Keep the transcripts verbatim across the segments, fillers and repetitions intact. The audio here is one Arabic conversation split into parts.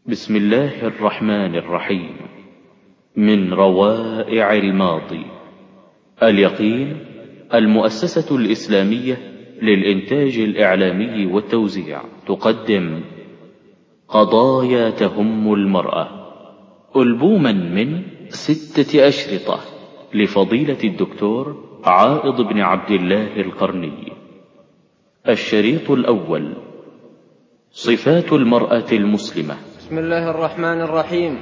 بسم الله الرحمن الرحيم. من روائع الماضي. اليقين، المؤسسة الإسلامية للإنتاج الإعلامي والتوزيع، تقدم قضايا تهم المرأة، ألبوما من ستة أشرطة لفضيلة الدكتور عائض بن عبد الله القرني. الشريط الأول: صفات المرأة المسلمة. بسم الله الرحمن الرحيم.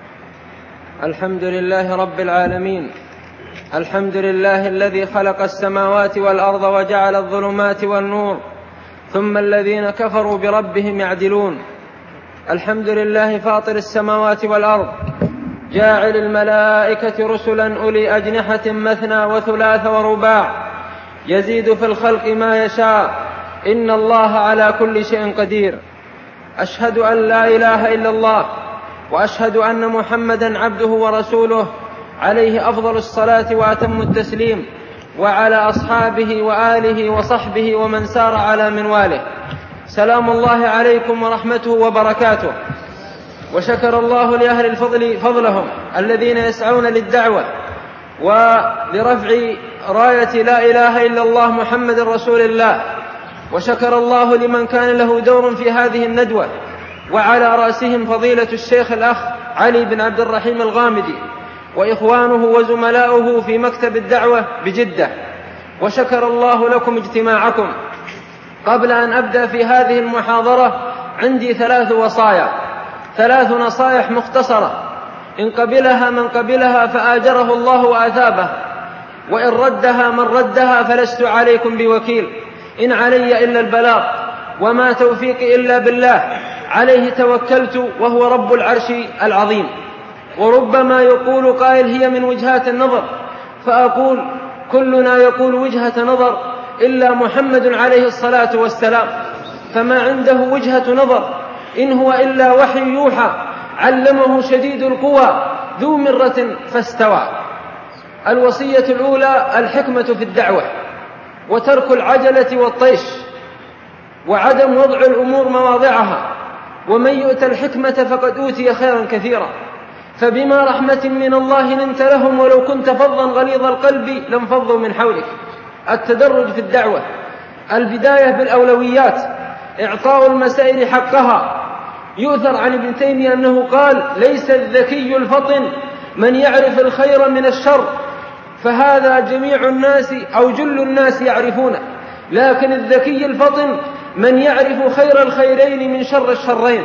الحمد لله رب العالمين، الحمد لله الذي خلق السماوات والأرض وجعل الظلمات والنور، ثم الذين كفروا بربهم يعدلون. الحمد لله فاطر السماوات والأرض، جاعل الملائكة رسلا أولي أجنحة مثنى وثلاث ورباع، يزيد في الخلق ما يشاء، إن الله على كل شيء قدير. أشهد أن لا إله إلا الله، وأشهد أن محمدا عبده ورسوله، عليه أفضل الصلاة وأتم التسليم، وعلى أصحابه وآله وصحبه ومن سار على منواله. سلام الله عليكم ورحمته وبركاته. وشكر الله لأهل الفضل فضلهم الذين يسعون للدعوة ولرفع راية لا إله إلا الله محمد رسول الله. وشكر الله لمن كان له دور في هذه الندوة، وعلى رأسهم فضيلة الشيخ الأخ علي بن عبد الرحيم الغامدي وإخوانه وزملاؤه في مكتب الدعوة بجدة. وشكر الله لكم اجتماعكم. قبل أن أبدأ في هذه المحاضرة عندي ثلاث وصايا، ثلاث نصائح مختصرة، إن قبلها من قبلها فآجره الله وأثابه، وإن ردها من ردها فلست عليكم بوكيل، إن علي إلا البلاغ، وما توفيقي إلا بالله، عليه توكلت وهو رب العرش العظيم. وربما يقول قائل هي من وجهات النظر، فأقول كلنا يقول وجهة نظر إلا محمد عليه الصلاة والسلام، فما عنده وجهة نظر إن هو إلا وحي يوحى، علمه شديد القوى ذو مرة فاستوى. الوصية الأولى: الحكمة في الدعوة، وترك العجلة والطيش، وعدم وضع الأمور مواضعها. ومن يؤت الحكمة فقد أوتي خيرا كثيرا. فبما رحمة من الله لنت لهم ولو كنت فظا غليظ القلب لانفضوا من حولك. التدرج في الدعوة، البداية بالأولويات، إعطاء المسائل حقها. يؤثر عن ابن تيمية أنه قال: ليس الذكي الفطن من يعرف الخير من الشر، فهذا جميع الناس أو جل الناس يعرفونه، لكن الذكي الفطن من يعرف خير الخيرين من شر الشرين.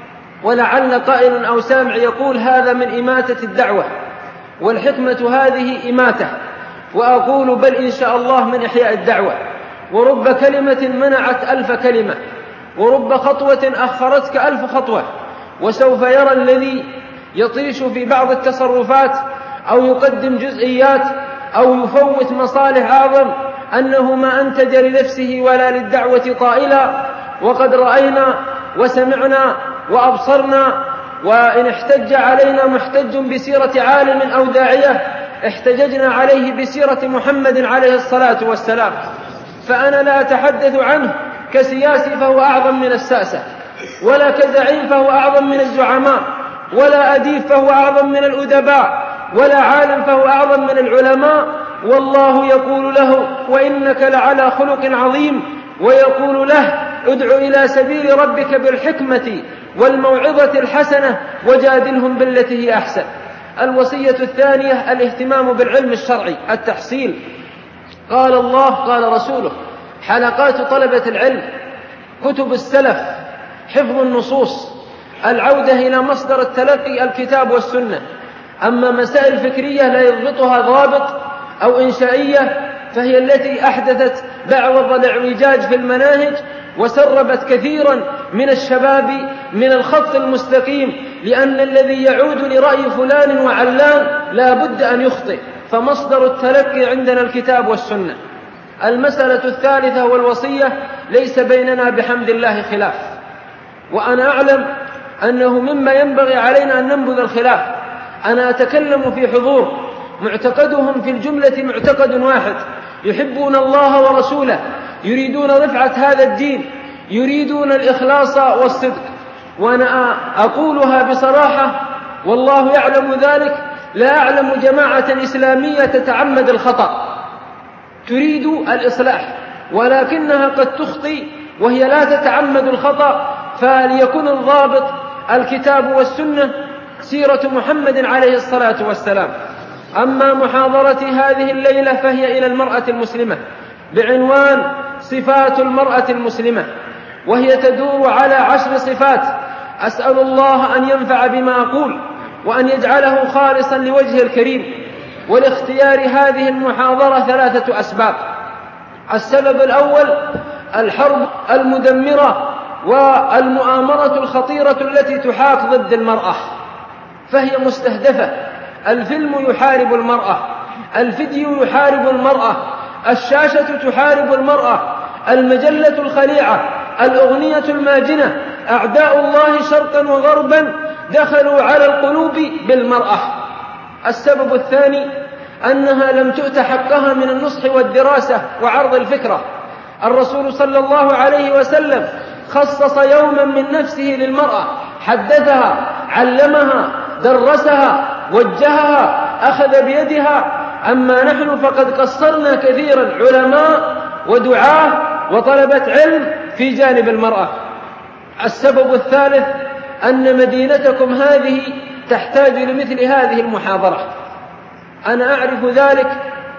ولعل قائل أو سامع يقول هذا من إماتة الدعوة، والحكمة هذه إماتة، وأقول بل إن شاء الله من إحياء الدعوة. ورب كلمة منعت ألف كلمة، ورب خطوة أخرتك ألف خطوة. وسوف يرى الذي يطيش في بعض التصرفات أو يقدم جزئيات أو يفوت مصالح أعظم أنه ما أنتج لنفسه ولا للدعوة طائلا. وقد رأينا وسمعنا وأبصرنا، وإن احتج علينا محتج بسيرة عالم أو داعية احتججنا عليه بسيرة محمد عليه الصلاة والسلام. فأنا لا أتحدث عنه كسياسي فهو أعظم من الساسة، ولا كزعيم فهو أعظم من الزعماء، ولا أديب فهو أعظم من الأدباء، ولا عالم فهو أعظم من العلماء. والله يقول له: وإنك لعلى خلق عظيم، ويقول له: ادع إلى سبيل ربك بالحكمة والموعظة الحسنة وجادلهم بالتي هي أحسن. الوصية الثانية: الاهتمام بالعلم الشرعي، التحصيل. قال الله قال رسوله، حلقات طلبة العلم، كتب السلف، حفظ النصوص، العودة إلى مصدر التلقي الكتاب والسنة. أما مسائل فكرية لا يضبطها ضابط أو إنشائية فهي التي أحدثت بعض الاعوجاج في المناهج، وسربت كثيرا من الشباب من الخط المستقيم، لأن الذي يعود لرأي فلان وعلان لا بد أن يخطئ، فمصدر التلقي عندنا الكتاب والسنة. المسألة الثالثة والوصية: ليس بيننا بحمد الله خلاف، وأنا أعلم أنه مما ينبغي علينا أن ننبذ الخلاف. أنا أتكلم في حضور معتقدهم في الجملة معتقد واحد: يحبون الله ورسوله، يريدون رفعة هذا الدين، يريدون الإخلاص والصدق. وأنا أقولها بصراحة والله يعلم ذلك، لا أعلم جماعة إسلامية تتعمد الخطأ تريد الإصلاح، ولكنها قد تخطئ وهي لا تتعمد الخطأ. فليكن الضابط الكتاب والسنة، سيرة محمد عليه الصلاة والسلام. أما محاضرتي هذه الليلة فهي إلى المرأة المسلمة بعنوان صفات المرأة المسلمة، وهي تدور على عشر صفات. أسأل الله أن ينفع بما أقول وأن يجعله خالصا لوجهه الكريم. ولاختيار هذه المحاضرة ثلاثة أسباب. السبب الأول الحرب المدمرة والمؤامرة الخطيرة التي تحاك ضد المرأة، فهي مستهدفة. الفيلم يحارب المرأة، الفيديو يحارب المرأة، الشاشة تحارب المرأة، المجلة الخليعة، الأغنية الماجنة. أعداء الله شرقا وغربا دخلوا على القلوب بالمرأة. السبب الثاني أنها لم تؤت حقها من النصح والدراسة وعرض الفكرة. الرسول صلى الله عليه وسلم خصص يوما من نفسه للمرأة، حدثها، علمها، درسها، وجهها، أخذ بيدها. أما نحن فقد قصرنا كثيرا، علماء ودعاة وطلبة علم في جانب المرأة. السبب الثالث أن مدينتكم هذه تحتاج لمثل هذه المحاضرة. أنا أعرف ذلك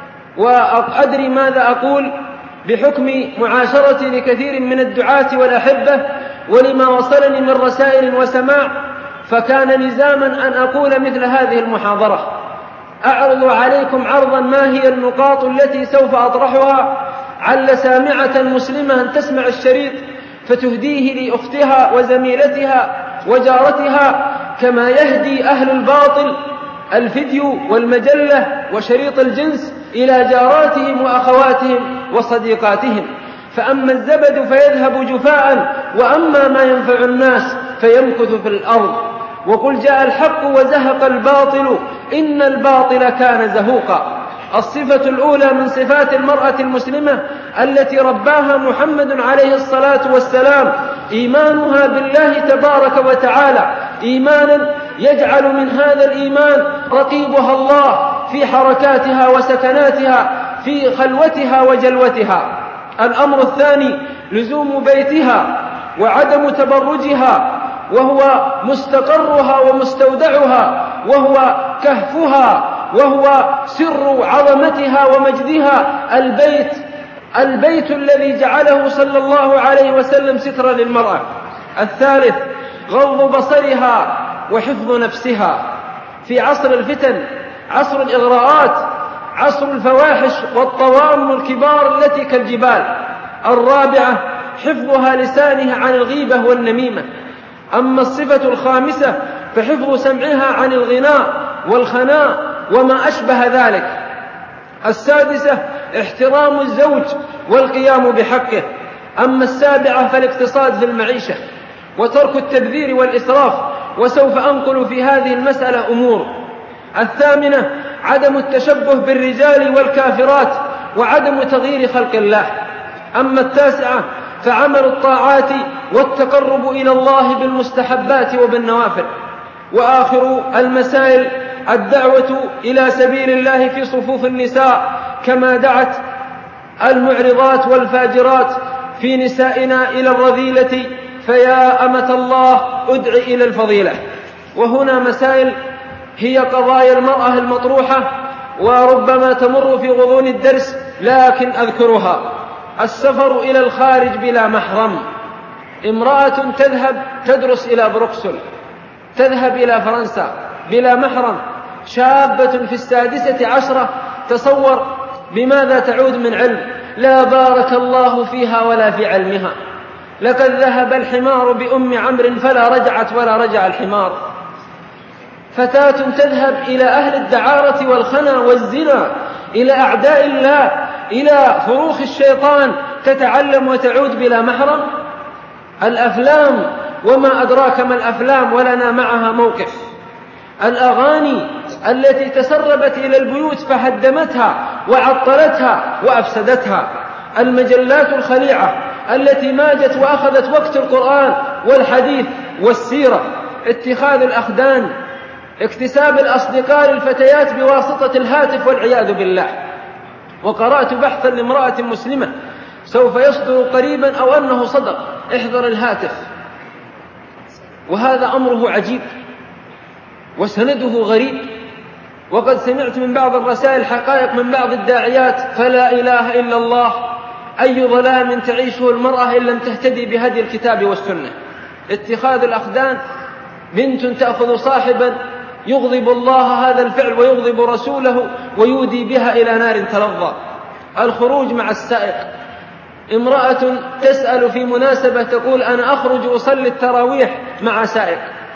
وأدري ماذا أقول بحكم معاشرتي لكثير من الدعاة والأحبة ولما وصلني من رسائل وسماع، فكان لزاما أن أقول مثل هذه المحاضرة. أعرض عليكم عرضا ما هي النقاط التي سوف أطرحها، عل سامعة مسلمة أن تسمع الشريط فتهديه لأختها وزميلتها وجارتها، كما يهدي أهل الباطل الفيديو والمجلة وشريط الجنس إلى جاراتهم وأخواتهم وصديقاتهم. فأما الزبد فيذهب جفاء، وأما ما ينفع الناس فيمكث في الأرض. وقل جاء الحق وزهق الباطل إن الباطل كان زهوقا. الصفة الأولى من صفات المرأة المسلمة التي رباها محمد عليه الصلاة والسلام إيمانها بالله تبارك وتعالى، إيمانا يجعل من هذا الإيمان رقيبها الله في حركاتها وسكناتها، في خلوتها وجلوتها. الأمر الثاني لزوم بيتها وعدم تبرجها، وهو مستقرها ومستودعها، وهو كهفها، وهو سر عظمتها ومجدها. البيت البيت الذي جعله صلى الله عليه وسلم سترا للمرأة. الثالث غض بصرها وحفظ نفسها في عصر الفتن، عصر الإغراءات، عصر الفواحش والطوام الكبار التي كالجبال. الرابعة حفظها لسانها عن الغيبة والنميمة. أما الصفة الخامسة فحفظ سمعها عن الغناء والخناء وما أشبه ذلك. السادسة احترام الزوج والقيام بحقه. أما السابعة فالاقتصاد في المعيشة وترك التبذير والإسراف، وسوف أنقل في هذه المسألة أمور. الثامنة عدم التشبه بالرجال والكافرات وعدم تغيير خلق الله. أما التاسعة فعمل الطاعات والتقرب إلى الله بالمستحبات وبالنوافل. وآخر المسائل الدعوة إلى سبيل الله في صفوف النساء، كما دعت المعرضات والفاجرات في نسائنا إلى الرذيلة، فيا أمة الله ادع إلى الفضيلة. وهنا مسائل هي قضايا المرأة المطروحة وربما تمر في غضون الدرس، لكن أذكرها. السفر إلى الخارج بلا محرم. امرأة تذهب تدرس إلى بروكسل، تذهب إلى فرنسا بلا محرم. شابة في السادسة عشرة، تصور بماذا تعود من علم؟ لا بارك الله فيها ولا في علمها. لقد ذهب الحمار بأم عمرو فلا رجعت ولا رجع الحمار. فتاة تذهب إلى أهل الدعارة والخنا والزنا، إلى أعداء الله، إلى فروخ الشيطان، تتعلم وتعود بلا محرم. الأفلام وما أدراك ما الأفلام ولنا معها موقف. الأغاني التي تسربت إلى البيوت فهدمتها وعطلتها وأفسدتها. المجلات الخليعة التي ماجت وأخذت وقت القرآن والحديث والسيرة، اتخاذ الأخدان، اكتساب الأصدقاء للفتيات بواسطة الهاتف والعياذ بالله. وقرأت بحثا لامرأة مسلمة سوف يصدر قريبا أو أنه صدر، احذر الهاتف، وهذا أمره عجيب وسنده غريب. وقد سمعت من بعض الرسائل حقائق من بعض الداعيات، فلا إله إلا الله، أي ظلام تعيشه المرأة إن لم تهتدي بهدي الكتاب والسنة. اتخاذ الأخدان، بنت تأخذ صاحبا يغضب الله هذا الفعل ويغضب رسوله ويودي بها إلى نار تلظى. الخروج مع السائق، امرأة تسأل في مناسبة تقول أنا أخرج أصلي التراويح مع سائق،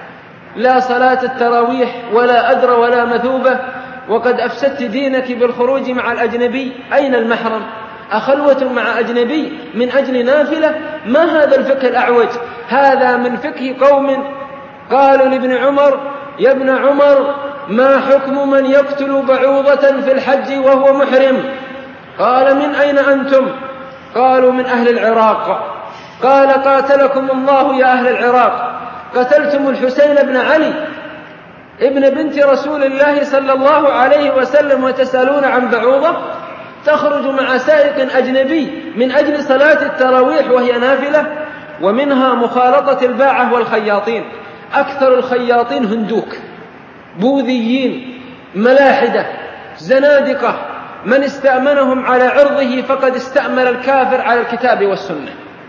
لا صلاة التراويح ولا أدر ولا مثوبة، وقد أفسدت دينك بالخروج مع الأجنبي. أين المحرم؟ أخلوة مع أجنبي من أجل نافلة؟ ما هذا الفقه الأعوج؟ هذا من فقه قوم قالوا لابن عمر يا ابن عمر ما حكم من يقتل بعوضة في الحج وهو محرم؟ قال من أين أنتم؟ قالوا من أهل العراق. قال قاتلكم الله يا أهل العراق، قتلتم الحسين بن علي ابن بنت رسول الله صلى الله عليه وسلم وتسألون عن بعوضة؟ تخرج مع سائق أجنبي من أجل صلاة التراويح وهي نافلة. ومنها مخالطة الباعة والخياطين، أكثر الخياطين هندوك، بوذيين، ملاحدة، زنادقة، من استأمنهم على عرضه فقد استأمن الكافر على الكتاب والسنة.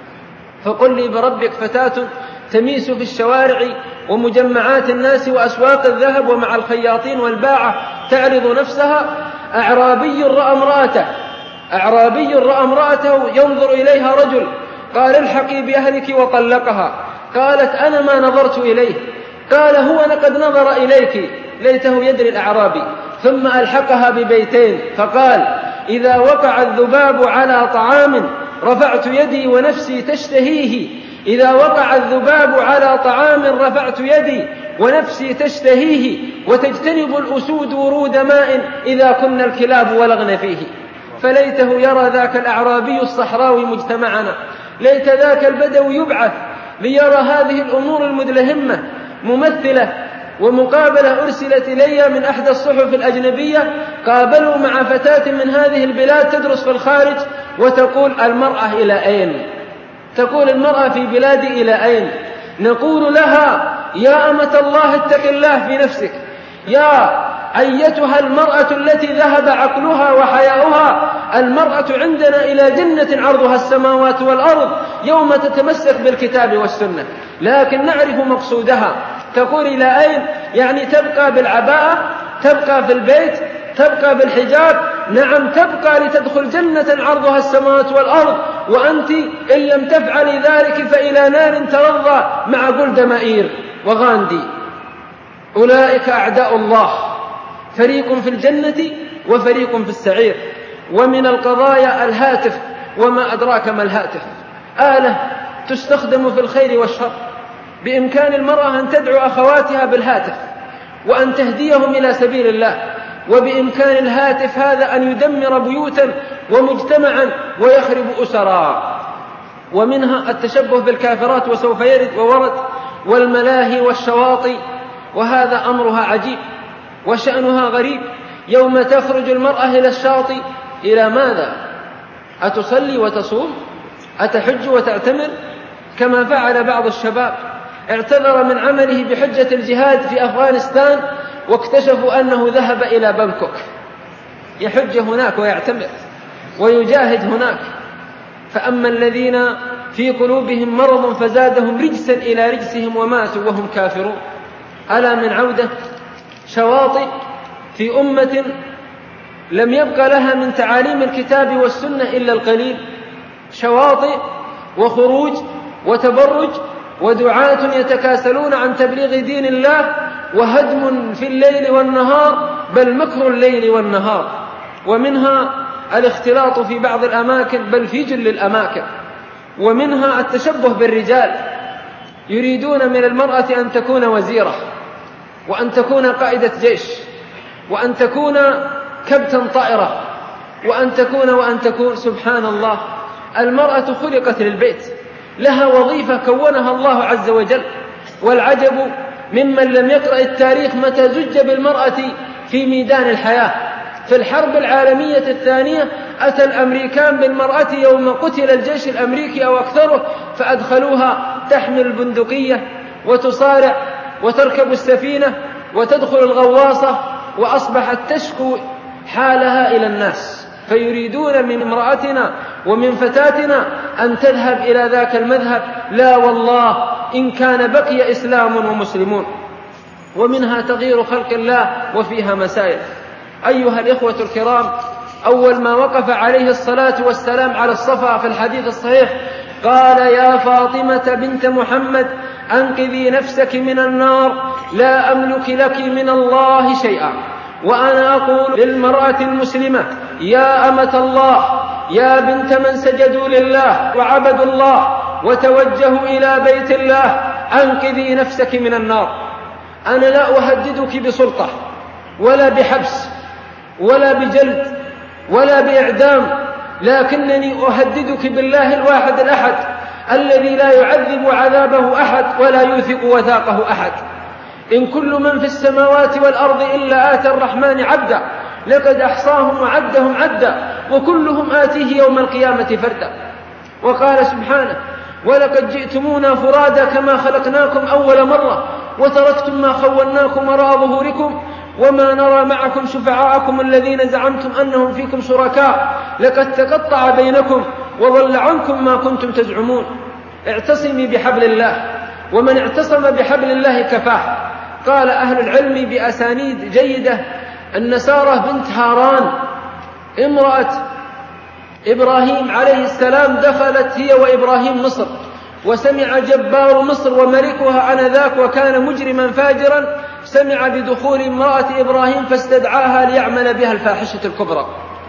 فقل لي بربك فتاة تميس في الشوارع ومجمعات الناس وأسواق الذهب ومع الخياطين والباعة تعرض نفسها. أعرابي رأى امرأته أعرابي رأى امرأته ينظر إليها رجل، قال الحقي بأهلك وطلقها. قالت أنا ما نظرت إليه. قال هو قد نظر إليك، ليته يدري الأعرابي. ثم ألحقها ببيتين فقال إذا وقع الذباب على طعام رفعت يدي ونفسي تشتهيه، إذا وقع الذباب على طعام رفعت يدي ونفسي تشتهيه، وتجتنب الأسود ورود ماء إذا كنا الكلاب ولغن فيه. فليته يرى ذاك الأعرابي الصحراوي مجتمعنا، ليت ذاك البدوي يبعث ليرى هذه الأمور المدلهمة ممثلة. ومقابلة أرسلت إلي من أحد الصحف الأجنبية، قابلوا مع فتاة من هذه البلاد تدرس في الخارج وتقول المرأة إلى أين؟ تقول المرأة في بلادي إلى أين؟ نقول لها يا أمة الله اتق الله في نفسك، يا أيتها المرأة التي ذهب عقلها وحياؤها، المرأة عندنا إلى جنة عرضها السماوات والأرض يوم تتمسك بالكتاب والسنة. لكن نعرف مقصودها. تقول إلى أين؟ يعني تبقى بالعباءة، تبقى في البيت، تبقى بالحجاب. نعم تبقى لتدخل جنة عرضها السماوات والأرض، وأنت إن لم تفعلي ذلك فإلى نار تلظى مع جولدا مائير وغاندي. أولئك أعداء الله، فريق في الجنة وفريق في السعير. ومن القضايا الهاتف، وما أدراك ما الهاتف؟ آلة تستخدم في الخير والشر. بإمكان المرأة أن تدعو أخواتها بالهاتف وأن تهديهم إلى سبيل الله، وبإمكان الهاتف هذا أن يدمر بيوتا ومجتمعا ويخرب أسرا. ومنها التشبه بالكافرات وسوف يرد وورد، والملاهي والشواطئ، وهذا أمرها عجيب وشأنها غريب. يوم تخرج المرأة إلى الشاطئ إلى ماذا؟ أتصلي وتصوم؟ أتحج وتعتمر؟ كما فعل بعض الشباب، اعتذر من عمله بحجة الجهاد في أفغانستان واكتشفوا أنه ذهب إلى بانكوك يحج هناك ويعتمر ويجاهد هناك. فأما الذين في قلوبهم مرض فزادهم رجسا إلى رجسهم وماتوا وهم كافرون. ألا من عودة شواطئ في أمة لم يبق لها من تعاليم الكتاب والسنة إلا القليل، شواطئ وخروج وتبرج ودعاة يتكاسلون عن تبليغ دين الله، وهدم في الليل والنهار، بل مكر الليل والنهار. ومنها الاختلاط في بعض الأماكن بل في جل الأماكن. ومنها التشبه بالرجال، يريدون من المرأة أن تكون وزيرة، وأن تكون قائدة جيش، وأن تكون كبتن طائرة، وأن تكون وأن تكون سبحان الله. المرأة خلقت للبيت، لها وظيفة كونها الله عز وجل، والعجب ممن لم يقرأ التاريخ متى زج بالمرأة في ميدان الحياة. في الحرب العالمية الثانية أتى الأمريكان بالمرأة يوم قتل الجيش الأمريكي أو أكثره، فأدخلوها تحمل البندقية وتصارع وتركب السفينة وتدخل الغواصة، وأصبحت تشكو حالها إلى الناس، فيريدون من امرأتنا ومن فتاتنا أن تذهب إلى ذاك المذهب. لا والله، إن كان بقي إسلام ومسلمون. ومنها تغيير خلق الله وفيها مسائل. أيها الإخوة الكرام، أول ما وقف عليه الصلاة والسلام على الصفا في الحديث الصحيح قال: يا فاطمة بنت محمد أنقذي نفسك من النار، لا أملك لك من الله شيئا. وأنا أقول للمرأة المسلمة: يا أمة الله، يا بنت من سجدوا لله وعبدوا الله وتوجهوا إلى بيت الله، أنقذي نفسك من النار. أنا لا أهددك بسلطة ولا بحبس ولا بجلد ولا بإعدام، لكنني أهددك بالله الواحد الأحد الذي لا يعذب عذابه أحد ولا يوثق وثاقه أحد. إن كل من في السماوات والأرض إلا آتى الرحمن عبدا، لقد أحصاهم وعدهم عدا، وكلهم آتيه يوم القيامة فردا. وقال سبحانه: ولقد جئتمونا فرادا كما خلقناكم أول مرة وتركتم ما خولناكم وراء ظهوركم وما نرى معكم شفعاءكم الذين زعمتم أنهم فيكم شركاء، لقد تقطع بينكم وضل عنكم ما كنتم تزعمون. اعتصمي بحبل الله، ومن اعتصم بحبل الله كفاه. قال أهل العلم بأسانيد جيدة أن سارة بنت هاران امرأة إبراهيم عليه السلام دخلت هي وإبراهيم مصر، وسمع جبار مصر وملكها آنذاك وكان مجرما فاجرا، سمع بدخول امرأة إبراهيم فاستدعاها ليعمل بها الفاحشة الكبرى،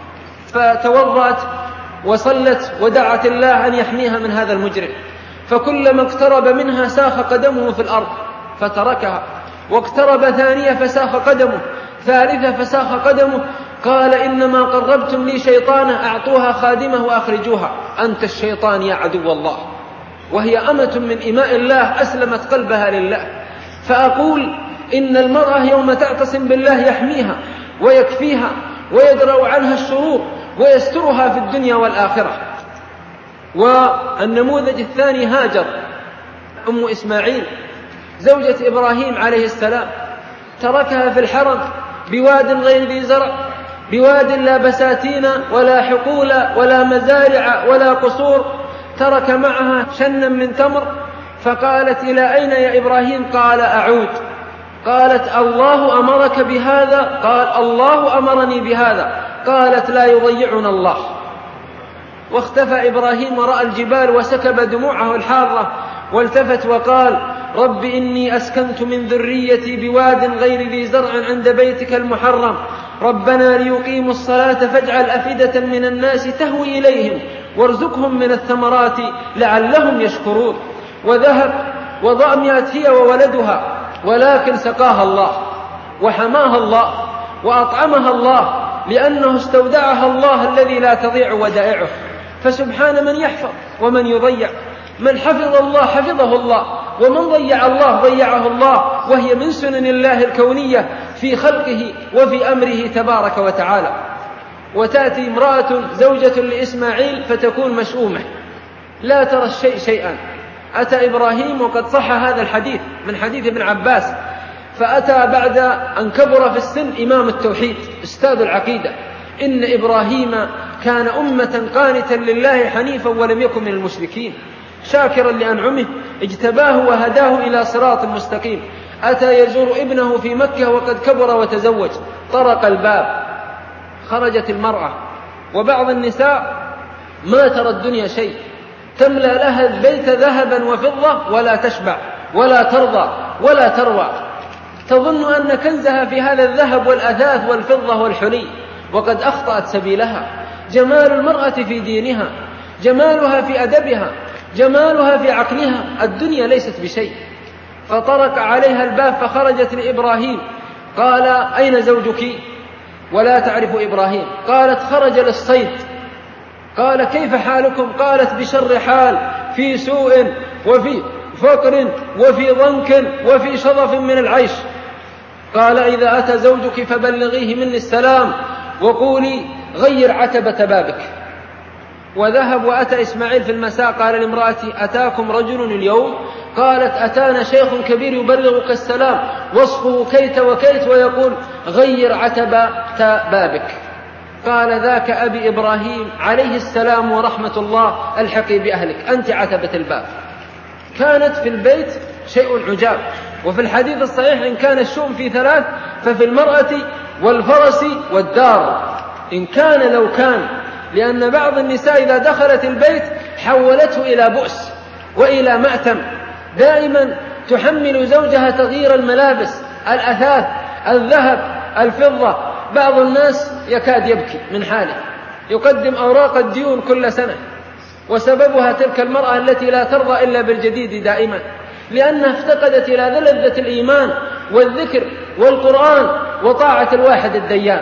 فتوضأت وصلت ودعت الله أن يحميها من هذا المجرم. فكلما اقترب منها ساخ قدمه في الأرض فتركها، واقترب ثانية فساخ قدمه، ثالثة فساخ قدمه. قال: إنما قربتم لي شيطانا، أعطوها خادمه وأخرجوها، أنت الشيطان يا عدو الله. وهي أمة من إماء الله أسلمت قلبها لله. فأقول إن المرأة يوم تعتصم بالله يحميها ويكفيها ويدرأ عنها الشرور ويسترها في الدنيا والآخرة. والنموذج الثاني هاجر أم إسماعيل زوجة إبراهيم عليه السلام، تركها في الحرم بواد غير ذي زرع، بواد لا بساتين ولا حقول ولا مزارع ولا قصور، ترك معها شنا من تمر. فقالت: إلى أين يا إبراهيم؟ قال: أعود. قالت: الله أمرك بهذا؟ قال: الله أمرني بهذا. قالت: لا يضيعنا الله. واختفى إبراهيم وراء الجبال وسكب دموعه الحارة، والتفت وقال: رب إني أسكنت من ذريتي بواد غير ذي زرع عند بيتك المحرم، ربنا ليقيموا الصلاة فاجعل أفئدة من الناس تهوي إليهم وارزقهم من الثمرات لعلهم يشكرون. وذهب وضأميت هي وولدها، ولكن سقاها الله وحماها الله وأطعمها الله، لأنه استودعها الله الذي لا تضيع ودائعه. فسبحان من يحفظ ومن يضيع، من حفظ الله حفظه الله، ومن ضيع الله ضيعه الله، وهي من سنن الله الكونية في خلقه وفي أمره تبارك وتعالى. وتأتي امرأة زوجة لإسماعيل فتكون مشؤومة لا ترى الشيء شيئا. أتى إبراهيم وقد صح هذا الحديث من حديث ابن عباس، فأتى بعد أن كبر في السن إمام التوحيد أستاذ العقيدة. إن إبراهيم كان أمة قانتا لله حنيفا ولم يكن من المشركين، شاكرا لأنعمه اجتباه وهداه إلى صراط مستقيم. أتى يزور ابنه في مكة وقد كبر وتزوج، طرق الباب، خرجت المرأة. وبعض النساء ما ترى الدنيا شيء، تملأ لها البيت ذهبا وفضة ولا تشبع ولا ترضى ولا تروى، تظن أن كنزها في هذا الذهب والأثاث والفضة والحلي، وقد أخطأت سبيلها. جمال المرأة في دينها، جمالها في أدبها، جمالها في عقلها، الدنيا ليست بشيء. فطرق عليها الباب فخرجت لإبراهيم، قال: أين زوجك؟ ولا تعرف إبراهيم. قالت: خرج للصيد. قال: كيف حالكم؟ قالت: بشر حال، في سوء وفي فقر وفي ضنك وفي شظف من العيش. قال إذا أتى زوجك فبلغيه مني السلام وقولي غير عتبة بابك. وذهب وأتى إسماعيل في المساء قال لامرأتي أتاكم رجل اليوم؟ قالت أتانا شيخ كبير يبلغك السلام وصفه كيت وكيت ويقول غير عتبة بابك. قال ذاك أبي إبراهيم عليه السلام ورحمة الله، الحقي بأهلك أنت عتبة الباب. كانت في البيت شيء عجاب. وفي الحديث الصحيح إن كان الشؤم في ثلاث ففي المرأة والفرس والدار. إن كان لو كان، لأن بعض النساء إذا دخلت البيت حولته إلى بؤس وإلى مأتم، دائما تحمل زوجها تغيير الملابس، الأثاث، الذهب، الفضة. بعض الناس يكاد يبكي من حاله، يقدم أوراق الديون كل سنة، وسببها تلك المرأة التي لا ترضى إلا بالجديد دائما، لأنها افتقدت إلى لذة الإيمان والذكر والقرآن وطاعة الواحد الديان.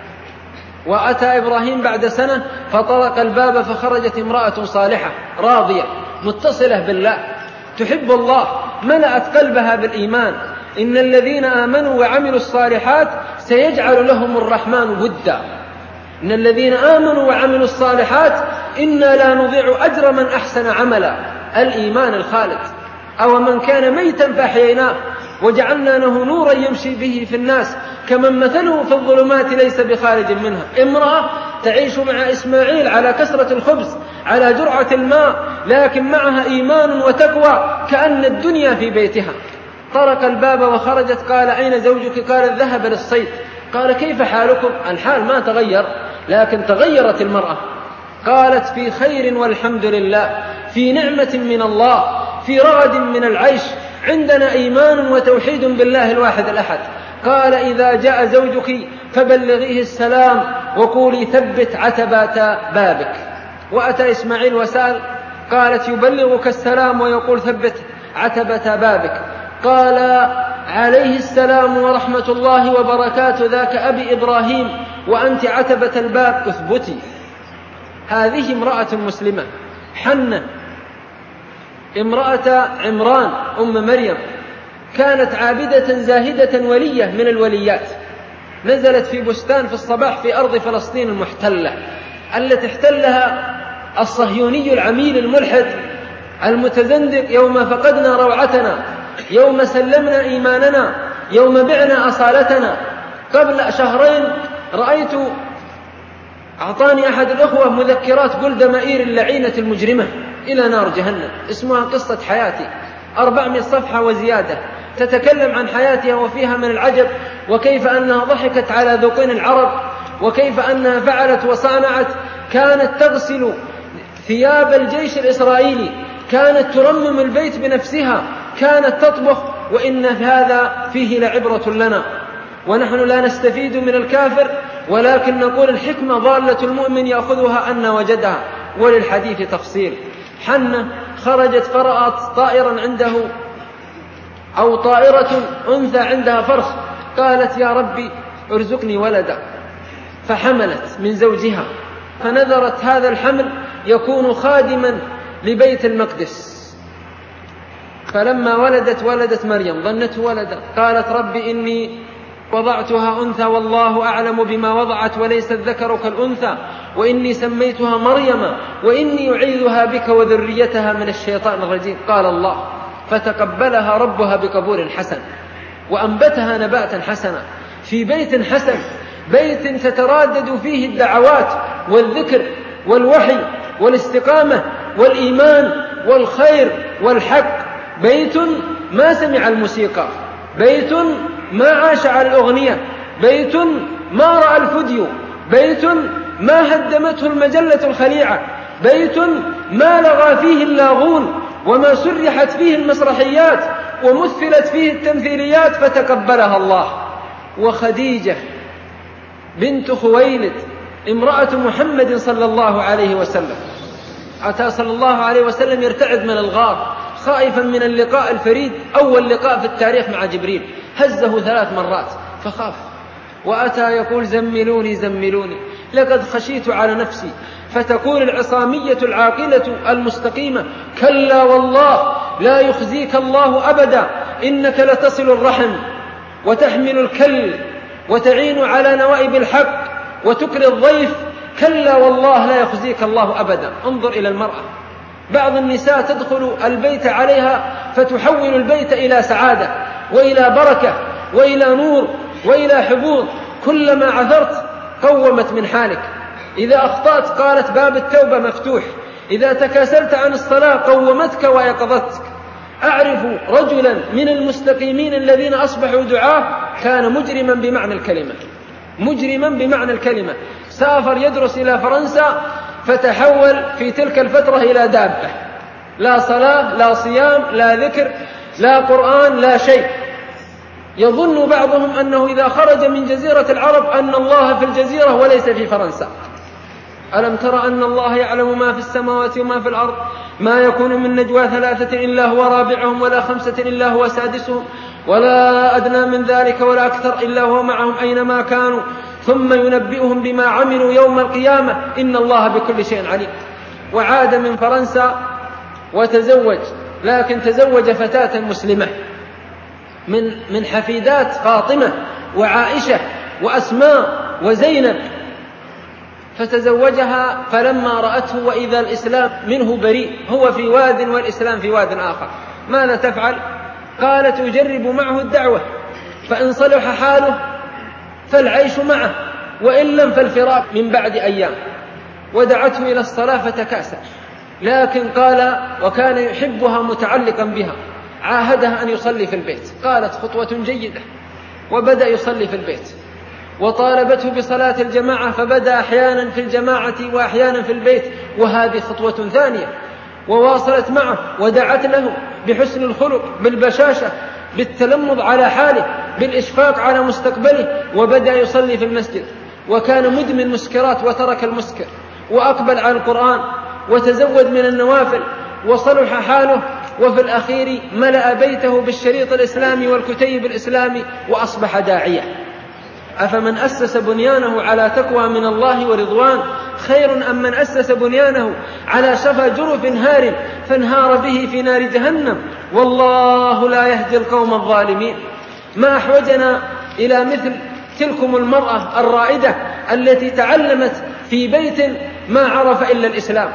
وأتى إبراهيم بعد سنة فطرق الباب فخرجت امرأة صالحة راضية متصلة بالله تحب الله، ملأت قلبها بالإيمان. إن الذين آمنوا وعملوا الصالحات سيجعل لهم الرحمن ودا. إن الذين آمنوا وعملوا الصالحات إنا لا نضيع أجر من أحسن عملا. الإيمان الخالد. أو من كان ميتا فأحييناه وجعلنا له نورا يمشي به في الناس كمن مثله في الظلمات ليس بخارج منها. امرأة تعيش مع إسماعيل على كسرة الخبز على جرعة الماء، لكن معها إيمان وتقوى كأن الدنيا في بيتها. طرق الباب وخرجت. قال أين زوجك؟ قال ذهب للصيد. قال كيف حالكم؟ الحال ما تغير، لكن تغيرت المرأة. قالت في خير والحمد لله، في نعمة من الله، في رغد من العيش، عندنا إيمان وتوحيد بالله الواحد الأحد. قال إذا جاء زوجك فبلغيه السلام وقولي ثبت عتبات بابك. وأتى إسماعيل وسأل. قالت يبلغك السلام ويقول ثبت عتبة بابك. قال عليه السلام ورحمة الله وبركاته ذاك أبي إبراهيم وأنت عتبة الباب اثبتي. هذه امرأة مسلمة حنة امرأة عمران أم مريم، كانت عابدة زاهدة ولية من الوليات، نزلت في بستان في الصباح في أرض فلسطين المحتلة التي احتلها الصهيوني العميل الملحد المتزندق يوم فقدنا روعتنا، يوم سلمنا إيماننا، يوم بعنا أصالتنا. قبل شهرين رأيت أعطاني أحد الأخوة مذكرات جولدا مائير اللعينة المجرمة إلى نار جهنم، اسمها قصة حياتي، أربعمائة صفحة وزيادة، تتكلم عن حياتها وفيها من العجب، وكيف أنها ضحكت على ذقن العرب، وكيف أنها فعلت وصانعت. كانت تغسل ثياب الجيش الإسرائيلي، كانت ترمم البيت بنفسها، كانت تطبخ. وإن هذا فيه لعبرة لنا، ونحن لا نستفيد من الكافر، ولكن نقول الحكمة ضالة المؤمن يأخذها أن وجدها. وللحديث تفصيل. حنة خرجت فرأت طائرا عنده أو طائرة أنثى عندها فرخ، قالت يا ربي ارزقني ولدا، فحملت من زوجها، فنذرت هذا الحمل يكون خادما لبيت المقدس. فلما ولدت ولدت مريم ظنته ولدا، قالت ربي إني وضعتها أنثى والله أعلم بما وضعت وليس الذكر كالأنثى وإني سميتها مريم وإني أعيذها بك وذريتها من الشيطان الرجيم. قال الله فتقبلها ربها بقبول حسن وأنبتها نباتا حسنا في بيت حسن، بيت تترادد فيه الدعوات والذكر والوحي والاستقامة والإيمان والخير والحق، بيت ما سمع الموسيقى، بيت ما عاش على الأغنية، بيت ما رأى الفيديو، بيت ما هدمته المجلة الخليعة، بيت ما لغى فيه اللاغون وما سرحت فيه المسرحيات ومثلت فيه التمثيليات، فتقبلها الله. وخديجة بنت خويلد امرأة محمد صلى الله عليه وسلم، أتى صلى الله عليه وسلم يرتعد من الغار خائفا من اللقاء الفريد، أول لقاء في التاريخ مع جبريل، هزه ثلاث مرات فخاف، وأتى يقول زملوني زملوني لقد خشيت على نفسي، فتقول العصامية العاقلة المستقيمة كلا والله لا يخزيك الله أبدا، إنك لتصل الرحم وتحمل الكل وتعين على نوائب الحق وتكري الضيف. كلا والله لا يخزيك الله أبدا. انظر إلى المرأة، بعض النساء تدخل البيت عليها فتحول البيت إلى سعادة وإلى بركة وإلى نور وإلى حبوب. كلما عثرت قومت من حالك، إذا أخطأت قالت باب التوبة مفتوح، إذا تكاسلت عن الصلاة قومتك ويقظتك. أعرف رجلا من المستقيمين الذين أصبحوا دعاة كان مجرما بمعنى الكلمة، مجرما بمعنى الكلمة. سافر يدرس إلى فرنسا فتحول في تلك الفترة إلى دابة، لا صلاة لا صيام لا ذكر لا قرآن لا شيء. يظن بعضهم أنه إذا خرج من جزيرة العرب أن الله في الجزيرة وليس في فرنسا. ألم ترى أن الله يعلم ما في السماوات وما في الأرض؟ ما يكون من نجوى ثلاثة إلا هو رابعهم ولا خمسة إلا هو سادسهم ولا أدنى من ذلك ولا أكثر إلا هو معهم أينما كانوا ثم ينبئهم بما عملوا يوم القيامة إن الله بكل شيء عليم. وعاد من فرنسا وتزوج، لكن تزوج فتاة مسلمة من من حفيدات فاطمة وعائشة وأسماء وزينب، فتزوجها. فلما رأته وإذا الإسلام منه بريء، هو في واد والإسلام في واد آخر، ماذا تفعل؟ قالت أجرب معه الدعوة، فإن صلح حاله فالعيش معه وإن لم فالفراق من بعد أيام. ودعته إلى الصلاة فتكاسل، لكن قال وكان يحبها متعلقا بها، عاهدها أن يصلي في البيت. قالت خطوة جيدة، وبدأ يصلي في البيت. وطالبته بصلاة الجماعة فبدأ أحيانا في الجماعة وأحيانا في البيت، وهذه خطوة ثانية. وواصلت معه ودعت له بحسن الخلق، بالبشاشة، بالتلمض على حاله، بالإشفاق على مستقبله. وبدأ يصلي في المسجد، وكان مدمن مسكرات وترك المسكر وأقبل على القرآن وتزود من النوافل وصلح حاله. وفي الأخير ملأ بيته بالشريط الإسلامي والكتيب الإسلامي وأصبح داعية. أفمن أسس بنيانه على تقوى من الله ورضوان خير أم من أسس بنيانه على شفا جرف هار فانهار به في نار جهنم والله لا يهدي القوم الظالمين. ما أحوجنا إلى مثل تلكم المرأة الرائدة التي تعلمت في بيت ما عرف إلا الإسلام.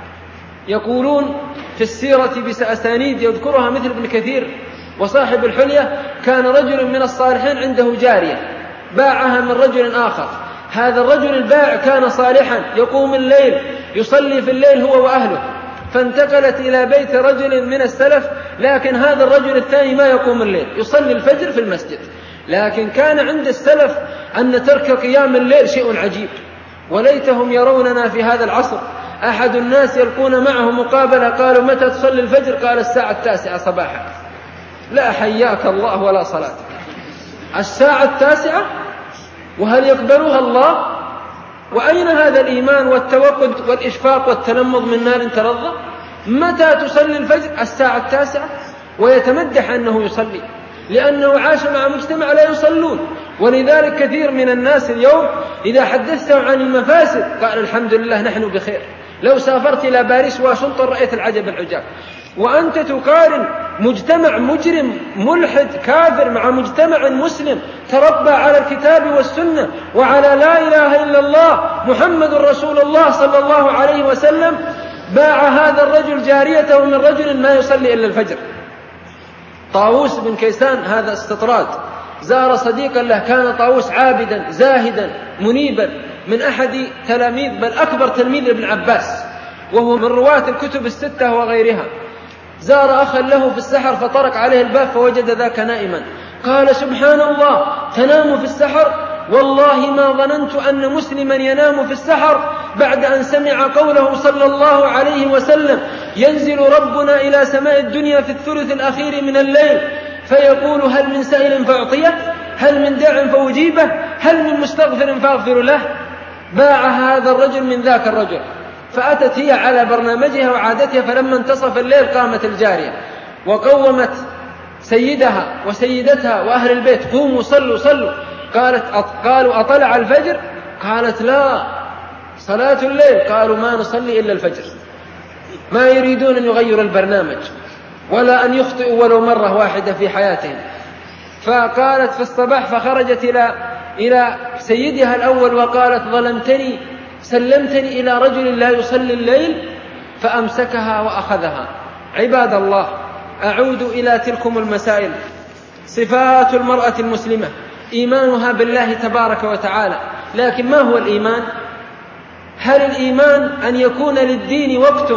يقولون في السيرة بأسانيد يذكرها مثل ابن كثير وصاحب الحلية، كان رجل من الصالحين عنده جارية باعها من رجل آخر. هذا الرجل البائع كان صالحا يقوم الليل يصلي في الليل هو وأهله، فانتقلت إلى بيت رجل من السلف، لكن هذا الرجل الثاني ما يقوم الليل، يصلي الفجر في المسجد. لكن كان عند السلف أن ترك قيام الليل شيء عجيب، وليتهم يروننا في هذا العصر. أحد الناس يلقون معه مقابلة، قالوا متى تصلي الفجر؟ قال الساعة التاسعة صباحا. لا حياك الله ولا صلاة. الساعة التاسعة؟ وهل يقبلها الله؟ وأين هذا الإيمان والتوقد والإشفاق والتلمض من نار ترضى؟ متى تصلي الفجر؟ الساعة التاسعة. ويتمدح أنه يصلي لأنه عاش مع مجتمع لا يصلون. ولذلك كثير من الناس اليوم إذا حدثتهم عن المفاسد قال الحمد لله نحن بخير. لو سافرت إلى باريس واشنطن رأيت العجب العجاب. وأنت تقارن مجتمع مجرم ملحد كافر مع مجتمع مسلم تربى على الكتاب والسنة وعلى لا إله إلا الله محمد رسول الله صلى الله عليه وسلم. باع هذا الرجل جاريته من رجل ما يصلي إلا الفجر. طاووس بن كيسان هذا استطراد زار صديقا له، كان طاووس عابدا زاهدا منيبا من أحد تلاميذ بل أكبر تلميذ ابن عباس، وهو من رواة الكتب الستة وغيرها. زار أخا له في السحر فطرق عليه الباب فوجد ذاك نائما. قال سبحان الله تنام في السحر؟ والله ما ظننت أن مسلما ينام في السحر بعد أن سمع قوله صلى الله عليه وسلم ينزل ربنا إلى سماء الدنيا في الثلث الأخير من الليل فيقول هل من سائل فأعطيه، هل من داع فأجيبه، هل من مستغفر فأغفر له. باع هذا الرجل من ذاك الرجل. فأتت هي على برنامجها وعادتها، فلما انتصف الليل قامت الجارية وقومت سيدها وسيدتها وأهل البيت قوموا صلوا صلوا. قالت قالوا أطلع الفجر؟ قالت لا صلاة الليل. قالوا ما نصلي إلا الفجر. ما يريدون أن يغيروا البرنامج. ولا أن يخطئوا ولو مرة واحدة في حياتهم. فقالت في الصباح، فخرجت إلى إلى سيدها الأول وقالت: ظلمتني، سلمتني إلى رجل لا يصلي الليل، فأمسكها وأخذها. عباد الله، أعود إلى تلكم المسائل. صفات المرأة المسلمة: إيمانها بالله تبارك وتعالى. لكن ما هو الإيمان؟ هل الإيمان أن يكون للدين وقت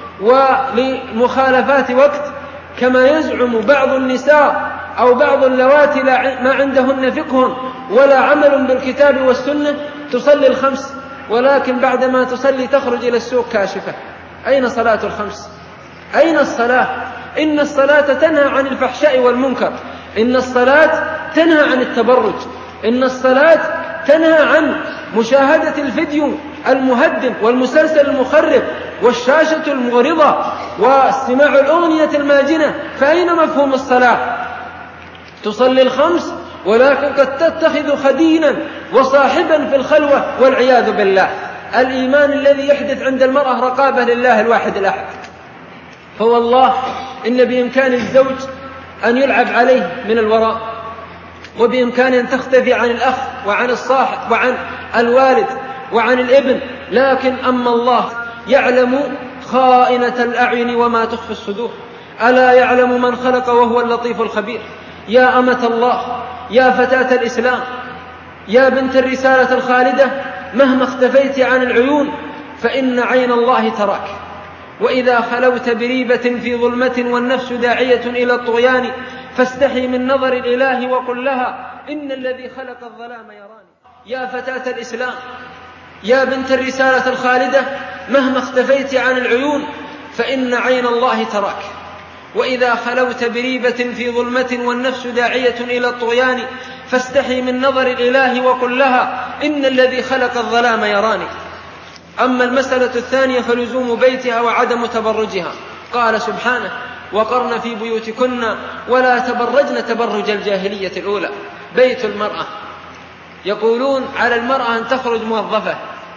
ولمخالفات وقت، كما يزعم بعض النساء أو بعض اللواتي ما عندهن فقه ولا عمل بالكتاب والسنة، تصلي الخمس ولكن بعدما تصلي تخرج إلى السوق كاشفة؟ أين صلاة الخمس؟ أين الصلاة؟ إن الصلاة تنهى عن الفحشاء والمنكر، إن الصلاة تنهى عن التبرج، إن الصلاة تنهى عن مشاهدة الفيديو المهدم والمسلسل المخرب والشاشة المغرضة واستماع الأغنية الماجنة. فأين مفهوم الصلاة؟ تصلي الخمس ولكن قد تتخذ خدينا وصاحبا في الخلوة والعياذ بالله. الإيمان الذي يحدث عند المرأة رقابة لله الواحد الأحد. فوالله إن بإمكان الزوج أن يلعب عليه من الوراء، وبإمكان أن تختفي عن الأخ وعن الصاحب وعن الوالد وعن الابن، لكن أما الله يعلم خائنة الأعين وما تخفي الصدور. ألا يعلم من خلق وهو اللطيف الخبير. يا أمة الله، يا فتاة الإسلام، يا بنت الرسالة الخالدة، مهما اختفيت عن العيون فإن عين الله تراك. وإذا خلوت بريبة في ظلمة والنفس داعية إلى الطغيان، فاستحي من نظر الإله وقل لها: إن الذي خلق الظلام يراني. يا فتاة الإسلام، يا بنت الرسالة الخالدة، مهما اختفيت عن العيون فإن عين الله تراك. وإذا خلوت بريبة في ظلمة والنفس داعية إلى الطغيان، فاستحي من نظر الإله وقل لها: إن الذي خلق الظلام يراني. أما المسألة الثانية فلزوم بيتها وعدم تبرجها. قال سبحانه: وقرن في بيوتكن ولا تبرجن تبرج الجاهلية الأولى. بيت المرأة، يقولون على المرأة أن تخرج موظفة.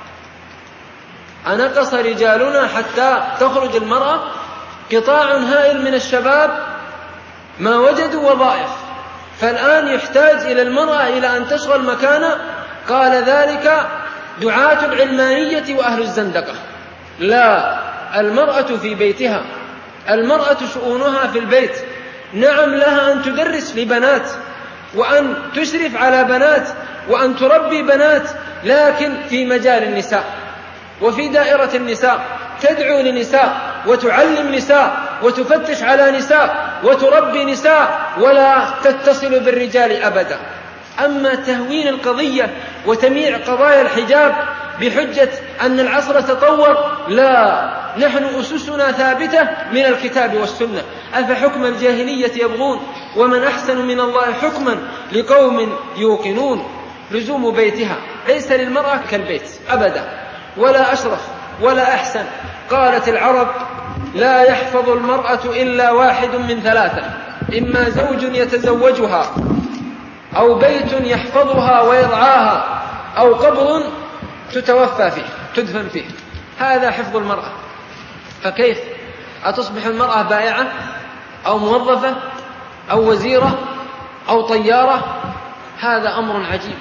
أنقص رجالنا حتى تخرج المرأة؟ قطاع هائل من الشباب ما وجدوا وظائف، فالآن يحتاج إلى المرأة إلى أن تشغل مكانه. قال ذلك دعاة العلمانية وأهل الزندقة. لا، المرأة في بيتها، المرأة شؤونها في البيت. نعم، لها أن تدرس لبنات وأن تشرف على بنات وأن تربي بنات، لكن في مجال النساء وفي دائرة النساء، تدعو لنساء وتعلم نساء وتفتش على نساء وتربي نساء، ولا تتصل بالرجال أبدا. أما تهوين القضية وتمييع قضايا الحجاب بحجة أن العصر تطور، لا، نحن أسسنا ثابتة من الكتاب والسنة. أفحكم الجاهلية يبغون ومن أحسن من الله حكما لقوم يوقنون. لزوم بيتها، ليس للمرأة كالبيت أبدا، ولا أشرف ولا أحسن. قالت العرب: لا يحفظ المرأة إلا واحد من ثلاثة: إما زوج يتزوجها، أو بيت يحفظها ويرعاها، أو قبر تتوفى فيه تدفن فيه. هذا حفظ المرأة. فكيف أتصبح المرأة بائعة أو موظفة أو وزيرة أو طيارة؟ هذا أمر عجيب،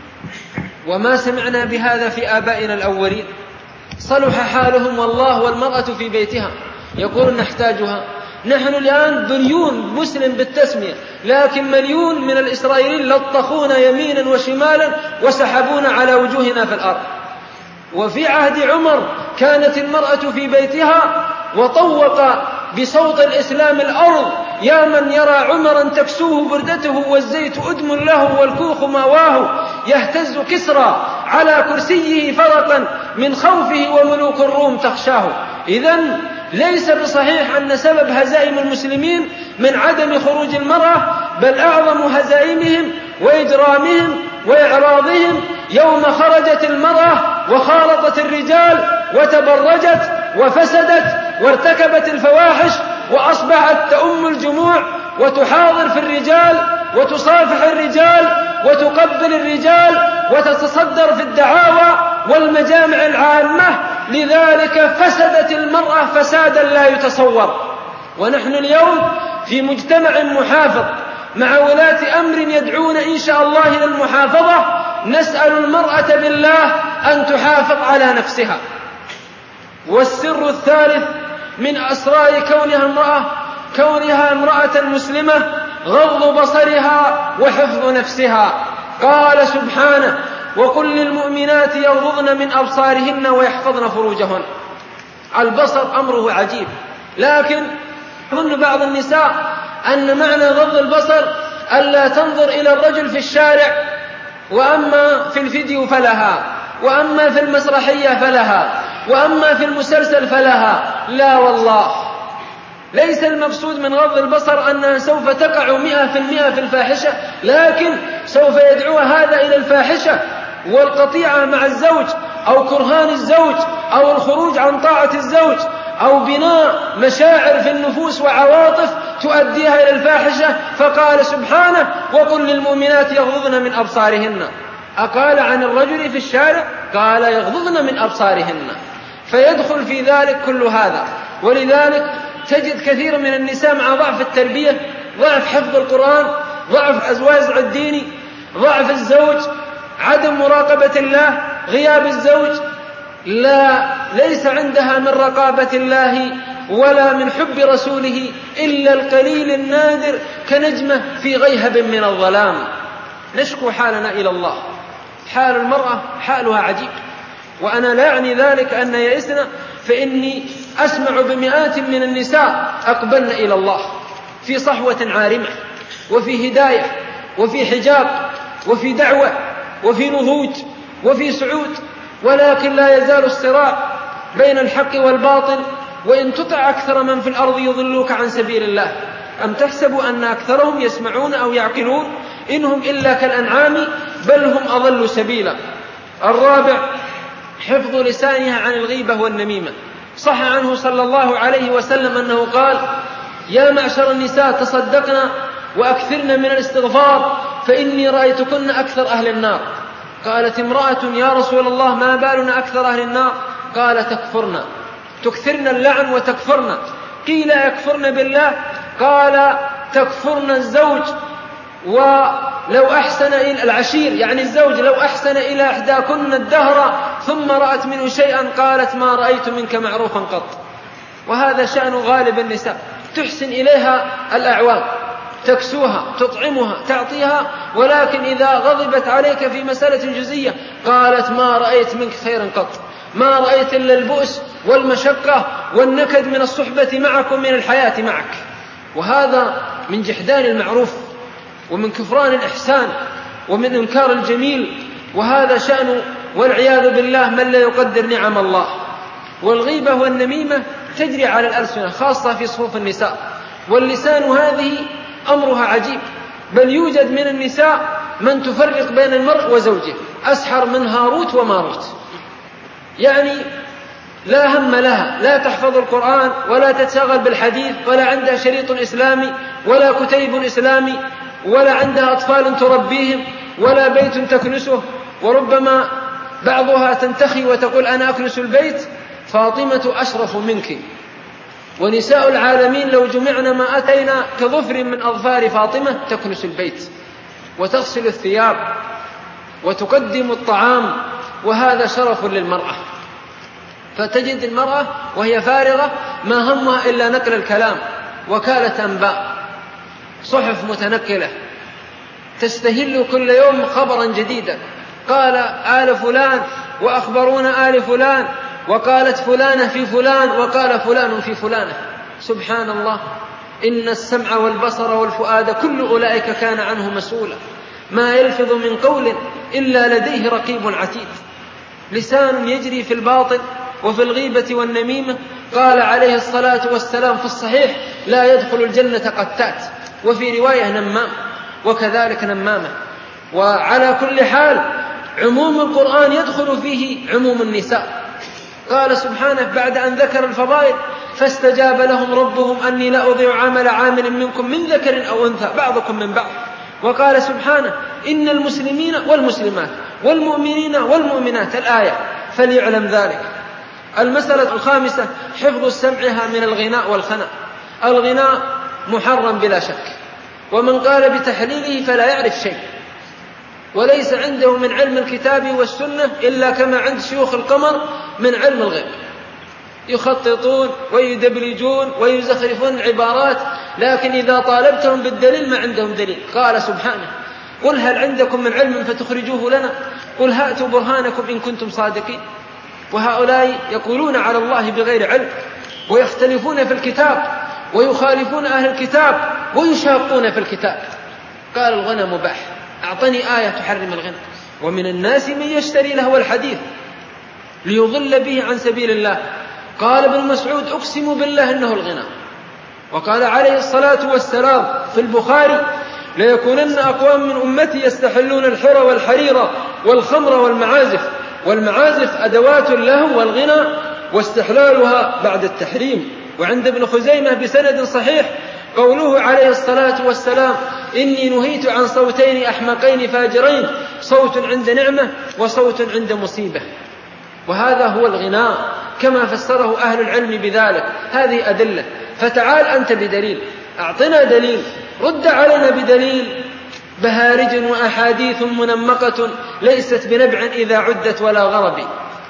وما سمعنا بهذا في آبائنا الأولين. صلح حالهم والله، والمرأة في بيتها يقول نحتاجها. نحن الآن بليون مسلم بالتسمية، لكن مليون من الإسرائيليين لطخونا يمينا وشمالا وسحبونا على وجوهنا في الأرض. وفي عهد عمر كانت المرأة في بيتها، وطوق بصوت الإسلام الأرض: يا من يرى عمرا تكسوه بردته والزيت أدم له والكوخ ماواه، يهتز كسرى على كرسيه فرقا من خوفه وملوك الروم تخشاه. إذن ليس بصحيح أن سبب هزائم المسلمين من عدم خروج المرأة، بل أعظم هزائمهم وإجرامهم وإعراضهم يوم خرجت المرأة وخالطت الرجال وتبرجت وفسدت وارتكبت الفواحش، وأصبحت تؤم الجموع وتحاضر في الرجال وتصافح الرجال وتقبل الرجال وتتصدر في الدعاوى والمجامع العامة. لذلك فسدت المرأة فسادا لا يتصور. ونحن اليوم في مجتمع محافظ مع ولاة أمر يدعون إن شاء الله إلى المحافظة. نسأل المرأة بالله أن تحافظ على نفسها. والسر الثالث من أسرار كونها امرأة كونها امرأة مسلمة غض بصرها وحفظ نفسها. قال سبحانه: وقل للمؤمنات يغضضن من أبصارهن ويحفظن فروجهن. البصر أمره عجيب، لكن يظن بعض النساء أن معنى غض البصر ألا تنظر إلى الرجل في الشارع، وأما في الفيديو فلها، وأما في المسرحية فلها، وأما في المسلسل فلها. لا والله، ليس المقصود من غض البصر أنها سوف تقع مئة في المئة في الفاحشة، لكن سوف يدعو هذا إلى الفاحشة والقطيعة مع الزوج، أو كرهان الزوج، أو الخروج عن طاعة الزوج، أو بناء مشاعر في النفوس وعواطف تؤديها إلى الفاحشة. فقال سبحانه: وقل للمؤمنات يغضضن من أبصارهن. أقال عن الرجل في الشارع؟ قال يغضضن من أبصارهن. فيدخل في ذلك كل هذا. ولذلك تجد كثير من النساء مع ضعف التربية، ضعف حفظ القرآن، ضعف الوازع الديني، ضعف الزوج، عدم مراقبة الله، غياب الزوج، لا ليس عندها من رقابة الله ولا من حب رسوله إلا القليل النادر كنجمة في غيهب من الظلام. نشكو حالنا إلى الله. حال المرأة حالها عجيب، وأنا لا أعني ذلك أن يئسنا، فإني أسمع بمئات من النساء أقبلن إلى الله في صحوة عارمة، وفي هداية، وفي حجاب، وفي دعوة، وفي نضوج، وفي سعود، ولكن لا يزال الصراع بين الحق والباطل. وإن تطع أكثر من في الأرض يضلوك عن سبيل الله. أم تحسب أن أكثرهم يسمعون أو يعقلون؟ إنهم إلا كالأنعام بل هم أضل سبيلا. الرابع: حفظ لسانها عن الغيبة والنميمة. صح عنه صلى الله عليه وسلم أنه قال: يا معشر النساء تصدقنا وأكثرن من الاستغفار فإني رأيتكن أكثر أهل النار. قالت امرأة: يا رسول الله ما بالنا أكثر أهل النار؟ قال: تكفرن، تكثرن اللعن وتكفرن. قيل: يكفرن بالله؟ قال: تكفرن الزوج ولو أحسن إلى العشير، يعني الزوج لو أحسن إلى إحداكن الدهر ثم رأت منه شيئا قالت: ما رأيت منك معروفا قط. وهذا شأن غالب النساء، تحسن إليها الأعوام، تكسوها، تطعمها، تعطيها، ولكن إذا غضبت عليك في مسألة جزئية قالت: ما رأيت منك خيرا قط، ما رأيت إلا البؤس والمشقة والنكد من الصحبة معك ومن الحياة معك. وهذا من جحدان المعروف، ومن كفران الإحسان، ومن إنكار الجميل. وهذا شأن والعياذ بالله من لا يقدر نعم الله. والغيبة والنميمة تجري على الألسنة، خاصة في صفوف النساء. واللسان هذه أمرها عجيب، بل يوجد من النساء من تفرق بين المرء وزوجه، أسحر من هاروت وماروت. يعني لا هم لها، لا تحفظ القرآن ولا تتشغل بالحديث، ولا عندها شريط إسلامي ولا كتيب إسلامي، ولا عندها أطفال تربيهم ولا بيت تكنسه. وربما بعضها تنتخي وتقول: أنا أكنس البيت، فاطمة أشرف منك. ونساء العالمين لو جمعنا ما أتينا كظفر من أظفار فاطمة تكنس البيت وتغسل الثياب وتقدم الطعام، وهذا شرف للمرأة. فتجد المرأة وهي فارغة ما همها إلا نقل الكلام، وكالة أنباء، صحف متنقلة، تستهل كل يوم خبرا جديدا. قال آل فلان وأخبرونا آل فلان، وقالت فلانة في فلان، وقال فلان في فلانة. سبحان الله، إن السمع والبصر والفؤاد كل أولئك كان عنه مسؤولا. ما يلفظ من قول إلا لديه رقيب عتيد. لسان يجري في الباطل وفي الغيبة والنميمة. قال عليه الصلاة والسلام في الصحيح: لا يدخل الجنة قتات، وفي رواية نمام، وكذلك نمامة. وعلى كل حال عموم القرآن يدخل فيه عموم النساء. قال سبحانه بعد أن ذكر الفضائل: فاستجاب لهم ربهم أني لا أضيع عمل عامل منكم من ذكر أو أنثى بعضكم من بعض. وقال سبحانه: إن المسلمين والمسلمات والمؤمنين والمؤمنات، الآية، فليعلم ذلك. المسألة الخامسة: حفظ سمعها من الغناء والخناء. الغناء محرم بلا شك، ومن قال بتحليله فلا يعرف شيء، وليس عنده من علم الكتاب والسنة إلا كما عند شيوخ القمر من علم الغيب، يخططون ويدبلجون ويزخرفون العبارات، لكن إذا طالبتهم بالدليل ما عندهم دليل. قال سبحانه: قل هل عندكم من علم فتخرجوه لنا، قل هاتوا برهانكم إن كنتم صادقين. وهؤلاء يقولون على الله بغير علم، ويختلفون في الكتاب، ويخالفون أهل الكتاب، ويشاقون في الكتاب. قال الغنى مباح، أعطني آية تحرم الغنى. ومن الناس من يشتري لهو الحديث ليضل به عن سبيل الله. قال ابن مسعود: أقسم بالله إنه الغنى. وقال عليه الصلاة والسلام في البخاري: ليكونن أقوام من أمتي يستحلون الحر والحرير والخمر والمعازف. والمعازف أدوات اللهو والغنى، واستحلالها بعد التحريم. وعند ابن خزيمة بسند صحيح قوله عليه الصلاة والسلام: إني نهيت عن صوتين أحمقين فاجرين، صوت عند نعمة وصوت عند مصيبة. وهذا هو الغناء كما فسره أهل العلم بذلك. هذه أدلة، فتعال أنت بدليل، أعطنا دليل، رد علينا بدليل. بهارج وأحاديث منمقة ليست بنبع إذا عدت ولا غرب.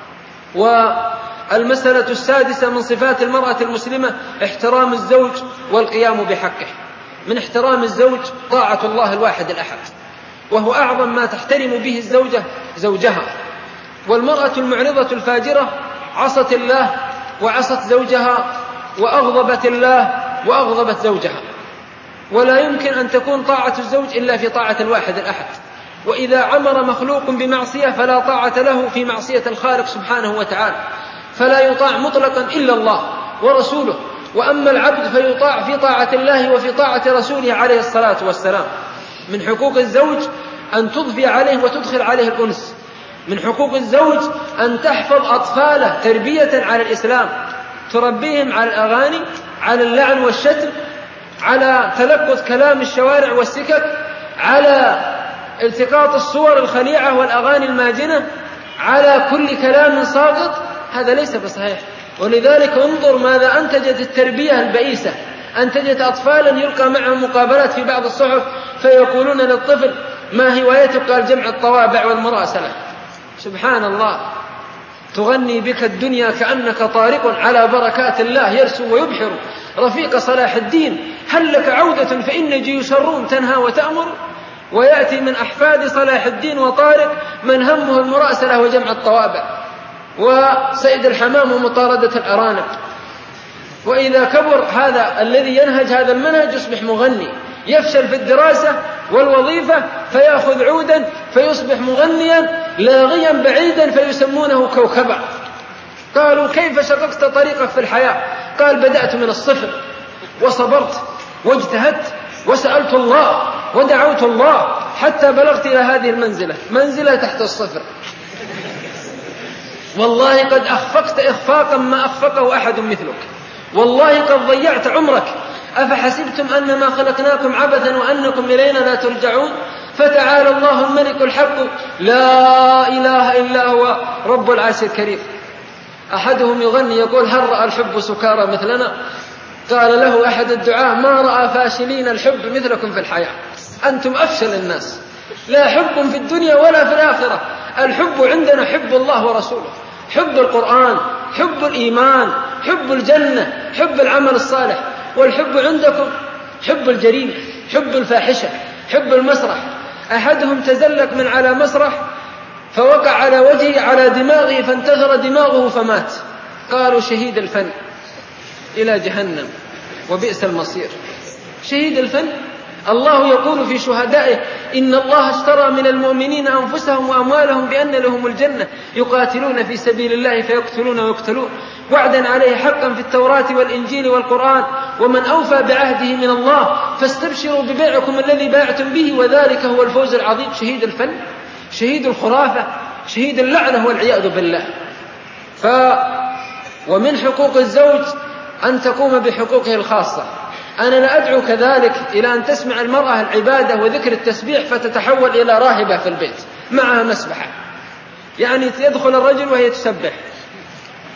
والمسألة السادسة من صفات المرأة المسلمة احترام الزوج والقيام بحقه. من احترام الزوج طاعة الله الواحد الأحد، وهو أعظم ما تحترم به الزوجة زوجها. والمرأة المعرضة الفاجرة عصت الله وعصت زوجها، وأغضبت الله وأغضبت زوجها. ولا يمكن أن تكون طاعة الزوج إلا في طاعة الواحد الأحد. وإذا عمر مخلوق بمعصية فلا طاعة له في معصية الخالق سبحانه وتعالى، فلا يطاع مطلقا إلا الله ورسوله. وأما العبد فيطاع في طاعة الله وفي طاعة رسوله عليه الصلاة والسلام. من حقوق الزوج أن تضفي عليه وتدخل عليه الأنس. من حقوق الزوج أن تحفظ أطفاله تربية على الإسلام، تربيهم على الأغاني، على اللعن والشتم، على تلقظ كلام الشوارع والسكك، على التقاط الصور الخليعة والأغاني الماجنة، على كل كلام ساقط. هذا ليس بصحيح. ولذلك انظر ماذا أنتجت التربية البئيسة. أنتجت أطفالا يلقى معهم مقابلات في بعض الصحف فيقولون للطفل: ما هوايتك؟ قال: جمع الطوابع والمراسلة. سبحان الله، تغني بك الدنيا كأنك طارق على بركات الله يرسو ويبحر رفيق صلاح الدين. هل لك عودة فإن جيوش الروم تنهى وتأمر. ويأتي من أحفاد صلاح الدين وطارق من همه المراسلة وجمع الطوابع وسيد الحمام ومطاردة الأرانب. وإذا كبر هذا الذي ينهج هذا المنهج يصبح مغني، يفشل في الدراسة والوظيفة فيأخذ عودا فيصبح مغنيا لاغيا بعيدا فيسمونه كوكبا. قالوا: كيف شققت طريقك في الحياة؟ قال: بدأت من الصفر وصبرت واجتهدت وسألت الله ودعوت الله حتى بلغت إلى هذه المنزلة، منزلة تحت الصفر. والله قد أخفقت إخفاقا ما أخفقه أحد مثلك، والله قد ضيعت عمرك. أفحسبتم أنما خلقناكم عبثا وأنكم إلينا لا ترجعون. فتعالى الله الملك الحق لا إله إلا هو رب العرش الكريم. أحدهم يغني يقول: هل رأى الحب سكارى مثلنا؟ قال له أحد الدعاة: ما رأى فاشلين الحب مثلكم في الحياة، أنتم أفشل الناس، لا حب في الدنيا ولا في الآخرة. الحب عندنا حب الله ورسوله، حب القرآن، حب الإيمان، حب الجنة، حب العمل الصالح. والحب عندكم حب الجريمة، حب الفاحشة، حب المسرح. أحدهم تزلق من على مسرح فوقع على وجهه على دماغه فانتثر دماغه فمات. قالوا: شهيد الفن إلى جهنم وبئس المصير. شهيد الفن. الله يقول في شهدائه: إن الله اشترى من المؤمنين أنفسهم وأموالهم بأن لهم الجنة يقاتلون في سبيل الله فيقتلون ويقتلون وعدا عليه حقا في التوراة والإنجيل والقرآن ومن أوفى بعهده من الله فاستبشروا ببيعكم الذي باعتم به وذلك هو الفوز العظيم. شهيد الفن، شهيد الخرافة، شهيد اللعنة والعياذ بالله. ف ومن حقوق الزوج أن تقوم بحقوقه الخاصة. أنا لا أدعو كذلك إلى أن تسمع المرأة العبادة وذكر التسبيح فتتحول إلى راهبة في البيت معها مسبحة، يعني يدخل الرجل وهي تسبح.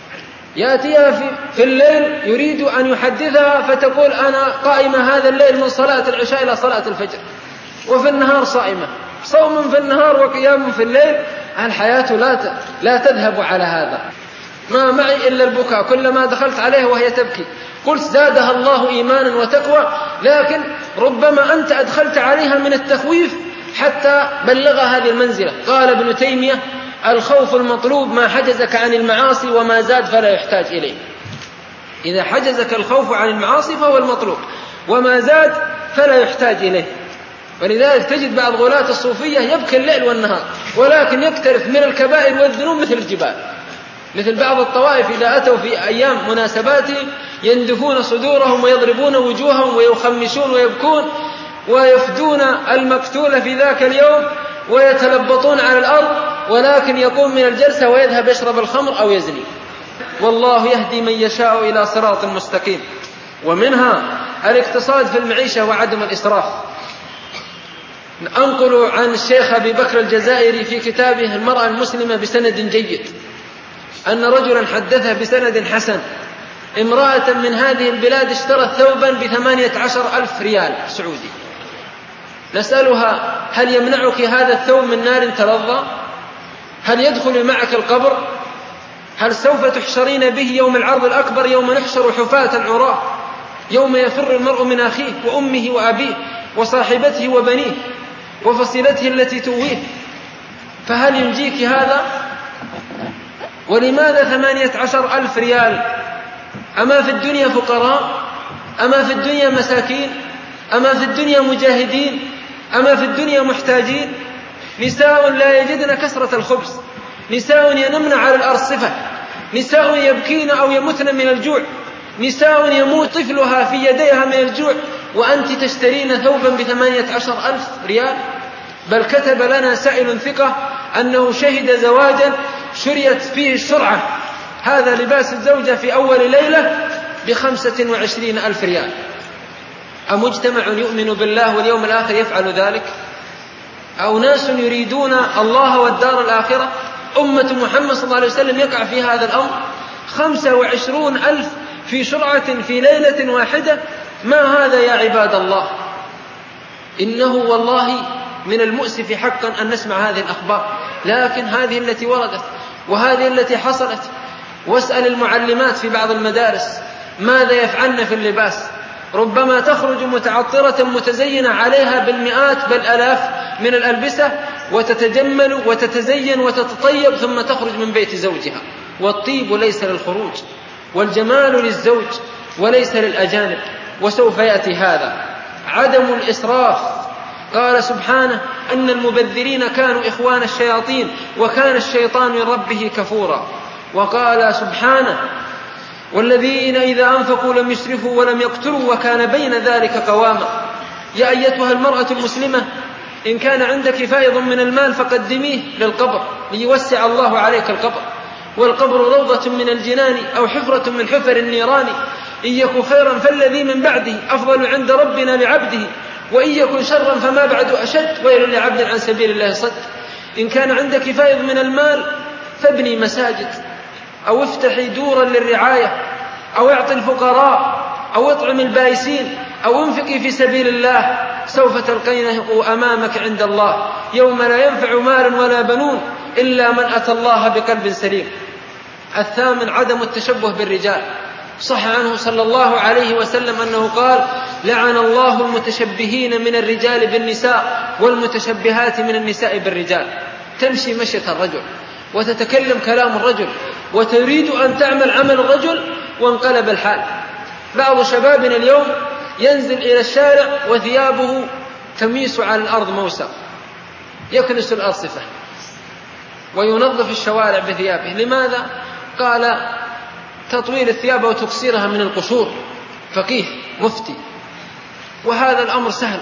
يأتيها في, في الليل يريد أن يحدثها فتقول أنا قائمة هذا الليل من صلاة العشاء إلى صلاة الفجر، وفي النهار صائمة، صوم في النهار وقيام في الليل. الحياة لا لا تذهب على هذا. ما معي إلا البكاء، كلما دخلت عليها وهي تبكي قلت زادها الله إيمانا وتقوى، لكن ربما أنت أدخلت عليها من التخويف حتى بلغها هذه المنزلة. قال ابن تيمية: الخوف المطلوب ما حجزك عن المعاصي وما زاد فلا يحتاج إليه. إذا حجزك الخوف عن المعاصي فهو المطلوب، وما زاد فلا يحتاج إليه. ولذلك تجد بعض غلاة الصوفية يبكي الليل والنهار، ولكن يقترف من الكبائر والذنوب مثل الجبال، مثل بعض الطوائف إذا أتوا في أيام مناسباتهم يندفون صدورهم ويضربون وجوههم ويخمسون ويبكون ويفدون المقتول في ذاك اليوم ويتلبطون على الأرض، ولكن يقوم من الجلسة ويذهب يشرب الخمر أو يزني. والله يهدي من يشاء إلى صراط مستقيم. ومنها الاقتصاد في المعيشة وعدم الإسراف. أنقل عن الشيخ أبي بكر الجزائري في كتابه المرأة المسلمة بسند جيد أن رجلا حدثه بسند حسن: امرأة من هذه البلاد اشترت ثوبا بثمانية عشر ألف ريال سعودي. نسألها: هل يمنعك هذا الثوب من نار تلظى؟ هل يدخل معك القبر؟ هل سوف تحشرين به يوم العرض الأكبر، يوم نحشر حفاة عراة، يوم يفر المرء من أخيه وأمه وأبيه وصاحبته وبنيه وفصيلته التي تؤويه؟ فهل ينجيك هذا؟ ولماذا ثمانية عشر ألف ريال؟ أما في الدنيا فقراء؟ أما في الدنيا مساكين؟ أما في الدنيا مجاهدين؟ أما في الدنيا محتاجين؟ نساء لا يجدن كسرة الخبز، نساء ينمن على الأرصفة، نساء يبكين أو يمتن من الجوع، نساء يموت طفلها في يديها من الجوع، وأنت تشترين ثوبا بثمانية عشر ألف ريال. بل كتب لنا سائل ثقة أنه شهد زواجا شريت فيه الشرعة، هذا لباس الزوجة في أول ليلة بخمسة وعشرين ألف ريال. أمجتمع يؤمن بالله واليوم الآخر يفعل ذلك؟ أو ناس يريدون الله والدار الآخرة؟ أمة محمد صلى الله عليه وسلم يقع في هذا الأمر. خمسة وعشرون ألف في شرعة في ليلة واحدة، ما هذا يا عباد الله؟ إنه والله من المؤسف حقا أن نسمع هذه الأخبار، لكن هذه التي وردت وهذه التي حصلت. واسأل المعلمات في بعض المدارس ماذا يفعلن في اللباس. ربما تخرج متعطرة متزينة عليها بالمئات بل ألاف من الألبسة، وتتجمل وتتزين وتتطيب، ثم تخرج من بيت زوجها. والطيب ليس للخروج، والجمال للزوج وليس للأجانب. وسوف يأتي هذا. عدم الإسراف. قال سبحانه أن المبذرين كانوا إخوان الشياطين وكان الشيطان من ربه كفورا. وقال سبحانه والذين إذا أنفقوا لم يسرفوا ولم يقتروا وكان بين ذلك قواما. يا أيتها المرأة المسلمة، إن كان عندك فائض من المال فقدميه للقبر ليوسع الله عليك القبر، والقبر روضة من الجنان أو حفرة من حفر النيران. إن يكن خيرا فالذي من بعده أفضل عند ربنا لعبده، وإن يكن شرا فما بعد أشد ويل لعبد عن سبيل الله صد. إن كان عندك فائض من المال فابني مساجد، أو افتحي دورا للرعاية، أو اعطي الفقراء، أو اطعم البائسين، أو انفقي في سبيل الله. سوف تلقينه أمامك عند الله يوم لا ينفع مال ولا بنون إلا من أتى الله بقلب سليم. الثامن عدم التشبه بالرجال. صح عنه صلى الله عليه وسلم أنه قال لعن الله المتشبهين من الرجال بالنساء والمتشبهات من النساء بالرجال. تمشي مشية الرجل وتتكلم كلام الرجل وتريد أن تعمل عمل الرجل وانقلب الحال. بعض شبابنا اليوم ينزل إلى الشارع وثيابه تميس على الأرض موسى، يكنس الأرصفة وينظف الشوارع بثيابه. لماذا؟ قال تطويل الثياب وتقصيرها من القشور، فقيه مفتي. وهذا الأمر سهل.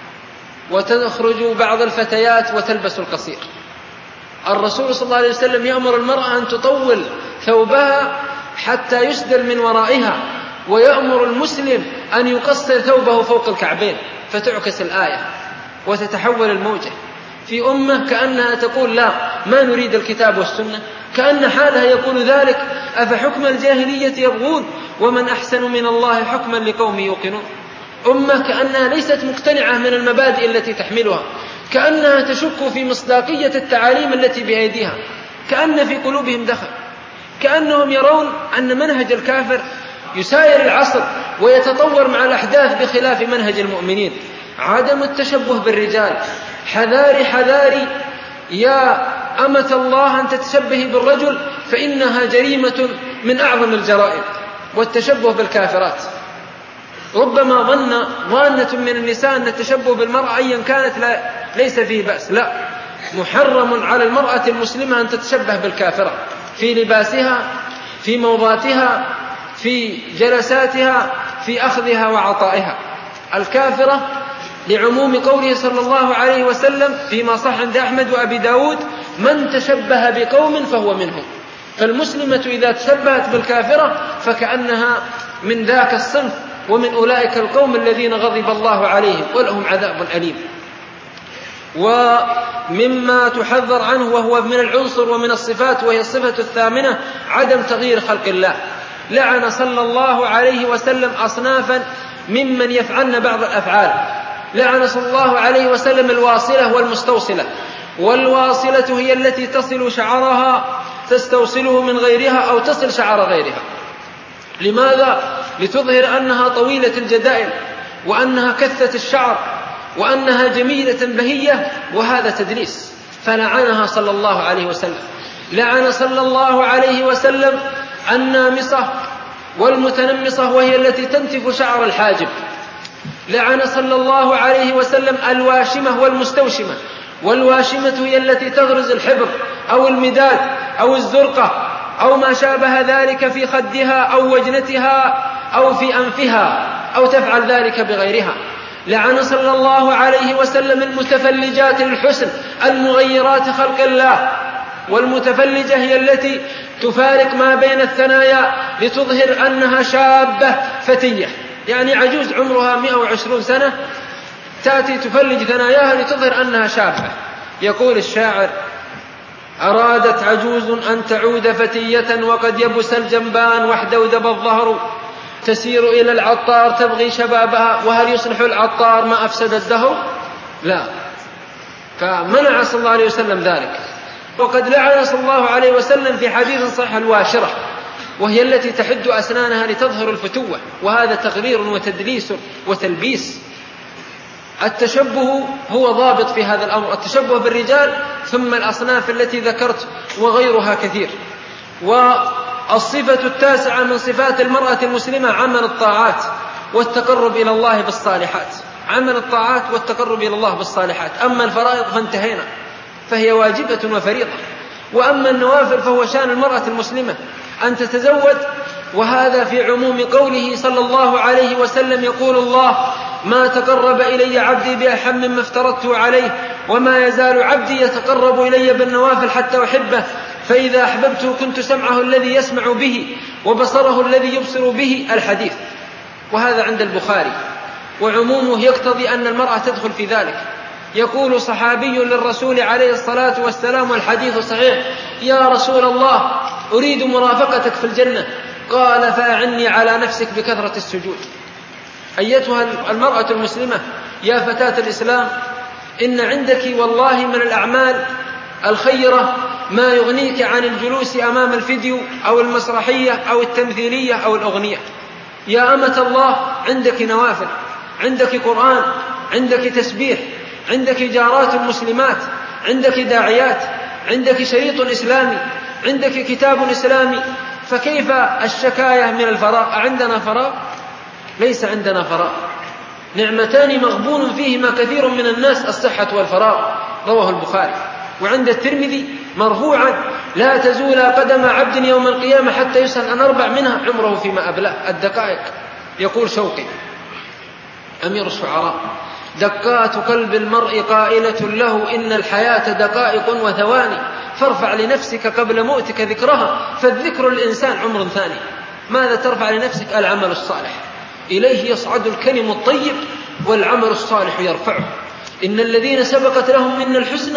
وتخرج بعض الفتيات وتلبس القصير. الرسول صلى الله عليه وسلم يأمر المرأة أن تطول ثوبها حتى يسدل من ورائها، ويأمر المسلم أن يقصر ثوبه فوق الكعبين، فتعكس الآية وتتحول الموجة في أمة كأنها تقول لا، ما نريد الكتاب والسنة؟ كأن حالها يقول ذلك: أفحكم الجاهلية يبغون ومن أحسن من الله حكما لقوم يوقنون. أمة كأنها ليست مقتنعة من المبادئ التي تحملها، كأنها تشك في مصداقية التعاليم التي بأيديها، كأن في قلوبهم دخل، كأنهم يرون أن منهج الكافر يساير العصر ويتطور مع الأحداث بخلاف منهج المؤمنين. عدم التشبه بالرجال. حذاري حذاري يا أمة الله أن تتشبهي بالرجل، فإنها جريمة من أعظم الجرائم. والتشبه بالكافرات، ربما ظن ظانة من النساء أن التشبه بالمرأة أيا كانت لا ليس فيه بأس، لا، محرم على المرأة المسلمة أن تتشبه بالكافرة في لباسها، في موضاتها، في جلساتها، في أخذها وعطائها. الكافرة لعموم قوله صلى الله عليه وسلم فيما صح عند أحمد وأبي داود: من تشبه بقوم فهو منهم. فالمسلمة إذا تشبهت بالكافرة فكأنها من ذاك الصنف ومن أولئك القوم الذين غضب الله عليهم ولهم عذاب أليم. ومما تحذر عنه وهو من العنصر ومن الصفات، وهي الصفة الثامنة: عدم تغيير خلق الله. لعن صلى الله عليه وسلم أصنافا ممن يفعلن بعض الأفعال. لعن صلى الله عليه وسلم الواصلة والمستوصلة. والواصلة هي التي تصل شعرها تستوصله من غيرها أو تصل شعر غيرها. لماذا؟ لتظهر أنها طويلة الجدائل وأنها كثة الشعر وأنها جميلة بهية، وهذا تدليس، فلعنها صلى الله عليه وسلم. لعن صلى الله عليه وسلم النامصة والمتنمصة، وهي التي تنتف شعر الحاجب. لعن صلى الله عليه وسلم الواشمة والمستوشمة. والواشمة هي التي تغرز الحبر أو المداد أو الزرقة أو ما شابه ذلك في خدها أو وجنتها أو في أنفها، أو تفعل ذلك بغيرها. لعن صلى الله عليه وسلم المتفلجات للحسن المغيرات خلق الله. والمتفلجة هي التي تفارق ما بين الثنايا لتظهر أنها شابة فتية، يعني عجوز عمرها مئة وعشرين سنة تأتي تفلج ثناياها لتظهر أنها شابة. يقول الشاعر: أرادت عجوز أن تعود فتية وقد يبس الجنبان واحدودب الظهر، تسير إلى العطار تبغي شبابها، وهل يصلح العطار ما أفسد الدهر؟ لا. فمنع صلى الله عليه وسلم ذلك. وقد لعن صلى الله عليه وسلم في حديث صحيح الواشرة، وهي التي تحد أسنانها لتظهر الفتوة، وهذا تغرير وتدليس وتلبيس. التشبه هو ضابط في هذا الأمر، التشبه بالرجال، ثم الأصناف التي ذكرت وغيرها كثير. والصفة التاسعة من صفات المرأة المسلمة عمل الطاعات والتقرب إلى الله بالصالحات. عمل الطاعات والتقرب إلى الله بالصالحات. أما الفرائض فانتهينا، فهي واجبة وفريضة. وأما النوافل فهو شأن المرأة المسلمة أن تتزود، وهذا في عموم قوله صلى الله عليه وسلم: يقول الله: ما تقرب إلي عبدي بأحب مما افترضته عليه، وما يزال عبدي يتقرب إلي بالنوافل حتى أحبه، فإذا أحببته كنت سمعه الذي يسمع به وبصره الذي يبصر به. الحديث، وهذا عند البخاري، وعمومه يقتضي أن المرأة تدخل في ذلك. يقول صحابي للرسول عليه الصلاة والسلام والحديث صحيح: يا رسول الله، أريد مرافقتك في الجنة. قال: فأعني على نفسك بكثرة السجود. أيتها المرأة المسلمة يا فتاة الإسلام، إن عندك والله من الأعمال الخيرة ما يغنيك عن الجلوس أمام الفيديو أو المسرحية أو التمثيلية أو الأغنية. يا أمة الله، عندك نوافل، عندك قرآن، عندك تسبيح، عندك جارات مسلمات، عندك داعيات، عندك شريط إسلامي، عندك كتاب إسلامي. فكيف الشكاية من الفراغ؟ عندنا فراغ؟ ليس عندنا فراغ. نعمتان مغبون فيهما كثير من الناس: الصحة والفراغ. رواه البخاري. وعند الترمذي مرفوعا: لا تزول قدم عبد يوم القيامة حتى يسأل عن أربع، منها عمره فيما أبلاه. الدقائق. يقول شوقي أمير الشعراء: دقات قلب المرء قائلة له إن الحياة دقائق وثواني، فارفع لنفسك قبل موتك ذكرها، فالذكر الإنسان عمر ثاني. ماذا ترفع لنفسك؟ العمل الصالح، إليه يصعد الكلم الطيب والعمل الصالح يرفعه. إن الذين سبقت لهم منا الحسنى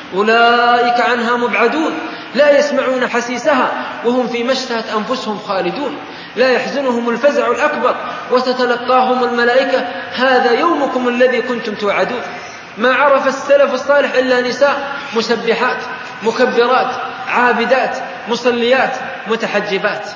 أولئك عنها مبعدون لا يسمعون حسيسها وهم فيما اشتهت أنفسهم خالدون لا يحزنهم الفزع الأكبر وتتلقاهم الملائكة هذا يومكم الذي كنتم توعدون. ما عرف السلف الصالح إلا نساء مسبحات مكبرات عابدات مصليات متحجبات.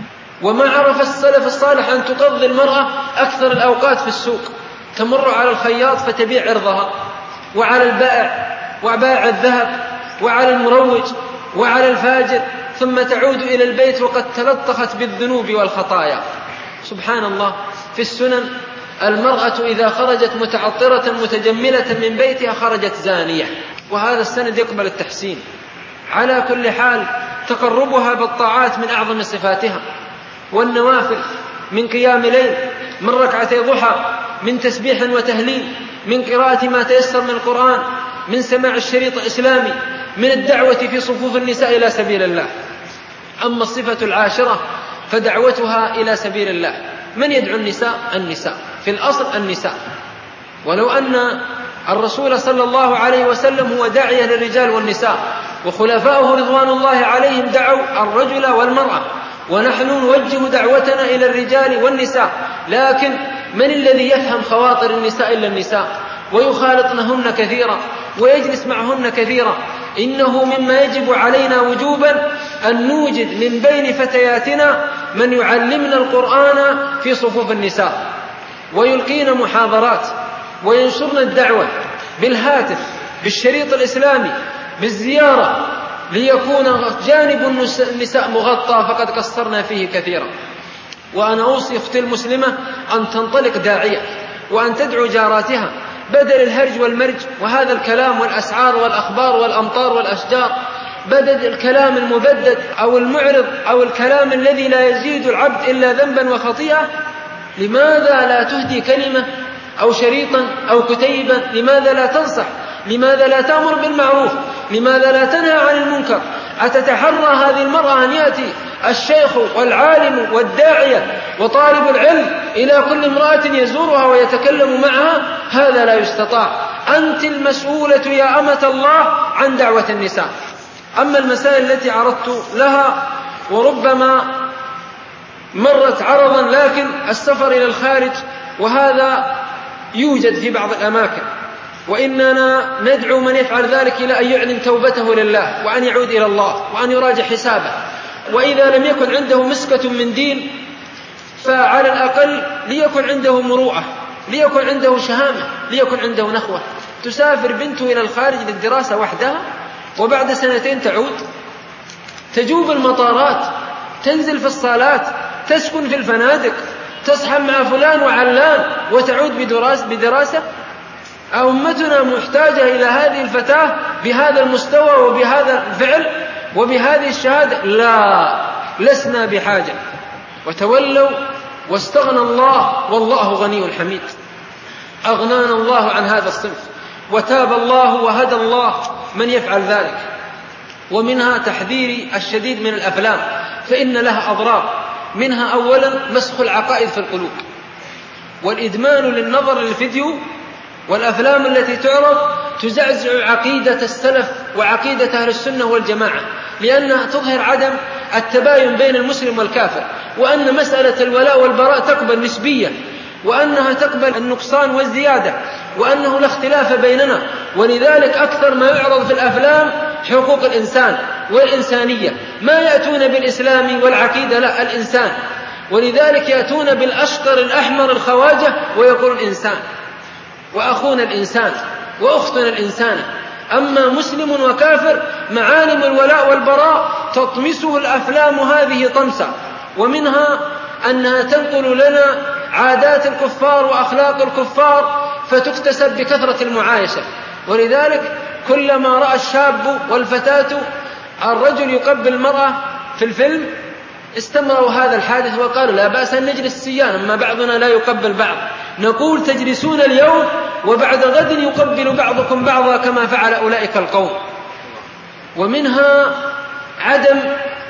وما عرف السلف الصالح أن تقضي المرأة أكثر الأوقات في السوق، تمر على الخياط فتبيع عرضها، وعلى البائع وبائع الذهب، وعلى المروج، وعلى الفاجر، ثم تعود إلى البيت وقد تلطخت بالذنوب والخطايا. سبحان الله. في السنن المرأة إذا خرجت متعطرة متجملة من بيتها خرجت زانية، وهذا السند يقبل التحسين. على كل حال تقربها بالطاعات من أعظم صفاتها، والنوافل من قيام ليل، من ركعتي ضحى، من تسبيح وتهليل، من قراءة ما تيسر من القرآن، من سماع الشريط الإسلامي، من الدعوة في صفوف النساء إلى سبيل الله. أما الصفة العاشرة فدعوتها إلى سبيل الله. من يدعو النساء؟ النساء في الأصل النساء. ولو أن الرسول صلى الله عليه وسلم هو داعية للرجال والنساء، وخلفاؤه رضوان الله عليهم دعوا الرجل والمرأة، ونحن نوجه دعوتنا إلى الرجال والنساء. لكن من الذي يفهم خواطر النساء إلا النساء، ويخالطنهن كثيرا ويجلس معهن كثيرا. إنه مما يجب علينا وجوبا أن نوجد من بين فتياتنا من يعلمنا القرآن في صفوف النساء، ويلقين محاضرات، وينشرن الدعوة بالهاتف، بالشريط الإسلامي، بالزيارة، ليكون جانب النساء مغطى، فقد قصرنا فيه كثيرا. وأنا أوصي أختي المسلمة أن تنطلق داعية، وأن تدعو جاراتها بدل الهرج والمرج وهذا الكلام والأسعار والأخبار والأمطار والأشجار، بدل الكلام المبدد أو المعرض أو الكلام الذي لا يزيد العبد إلا ذنبا وخطيئة. لماذا لا تهدي كلمة أو شريطا أو كتيبا؟ لماذا لا تنصح؟ لماذا لا تأمر بالمعروف؟ لماذا لا تنهى عن المنكر؟ أتتحرى هذه المرأة أن يأتي الشيخ والعالم والداعية وطالب العلم إلى كل امرأة يزورها ويتكلم معها؟ هذا لا يستطاع. أنت المسؤولة يا أمة الله عن دعوة النساء. أما المسائل التي عرضت لها وربما مرت عرضا، لكن السفر إلى الخارج وهذا يوجد في بعض الأماكن، وإننا ندعو من يفعل ذلك إلى أن يعلن توبته لله، وأن يعود إلى الله، وأن يراجع حسابه. وإذا لم يكن عنده مسكة من دين فعلى الأقل ليكن عنده مروءة، ليكن عنده شهامة، ليكن عنده نخوة. تسافر بنته إلى الخارج للدراسة وحدها، وبعد سنتين تعود، تجوب المطارات، تنزل في الصالات، تسكن في الفنادق، تصحى مع فلان وعلان، وتعود بدراسة, بدراسة. أمتنا محتاجة إلى هذه الفتاة بهذا المستوى وبهذا الفعل وبهذه الشهادة؟ لا، لسنا بحاجة. وتولوا واستغنى الله، والله غني حميد. أغنانا الله عن هذا الصنف، وتاب الله وهدى الله من يفعل ذلك. ومنها تحذيري الشديد من الأفلام، فإن لها أضرار. منها أولا مسخ العقائد في القلوب، والإدمان للنظر للفيديو والأفلام التي تعرض تزعزع عقيدة السلف وعقيدة أهل السنة والجماعة، لأنها تظهر عدم التباين بين المسلم والكافر، وأن مسألة الولاء والبراء تقبل نسبية، وأنها تقبل النقصان والزيادة، وأنه لا اختلاف بيننا. ولذلك أكثر ما يعرض في الأفلام حقوق الإنسان والإنسانية، ما يأتون بالإسلام والعقيدة، لا، الإنسان. ولذلك يأتون بالأشقر الأحمر الخواجة ويقول الإنسان، وأخونا الإنسان، وأختنا الإنسان. أما مسلم وكافر معالم الولاء والبراء تطمسه الأفلام هذه طمسا. ومنها أنها تنقل لنا عادات الكفار وأخلاق الكفار، فتكتسب بكثرة المعايشة. ولذلك كلما رأى الشاب والفتاة الرجل يقبل المرأة في الفيلم استمروا هذا الحادث وقالوا لا بأس أن نجلس سيانا، أما بعضنا لا يقبل بعض. نقول تجلسون اليوم وبعد غد يقبل بعضكم بعضا كما فعل أولئك القوم. ومنها عدم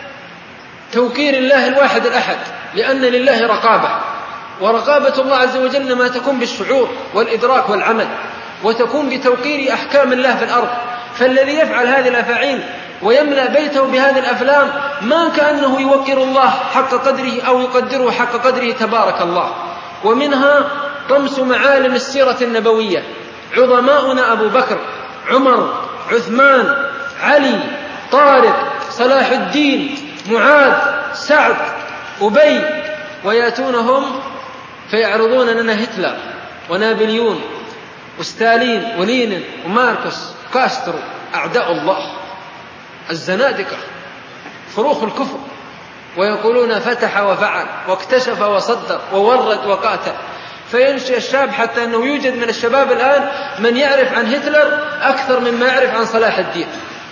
توقير الله الواحد الأحد، لأن لله رقابة، ورقابة الله عز وجل ما تكون بالشعور والإدراك والعمل، وتكون بتوقير أحكام الله في الأرض. فالذي يفعل هذه الأفاعيل ويملأ بيته بهذه الأفلام ما كأنه يوقر الله حق قدره أو يقدره حق قدره تبارك الله. ومنها طمس معالم السيرة النبوية. عظماؤنا أبو بكر، عمر، عثمان، علي، طارق، صلاح الدين، معاذ، سعد، أبي، ويأتونهم فيعرضون لنا هتلر ونابليون وستالين ولينين وماركوس كاسترو، أعداء الله، الزنادقة، فروخ الكفر، ويقولون فتح وفعل واكتشف وصدر وورد وقاتل. فينشئ الشاب حتى أنه يوجد من الشباب الآن من يعرف عن هتلر أكثر مما يعرف عن صلاح الدين،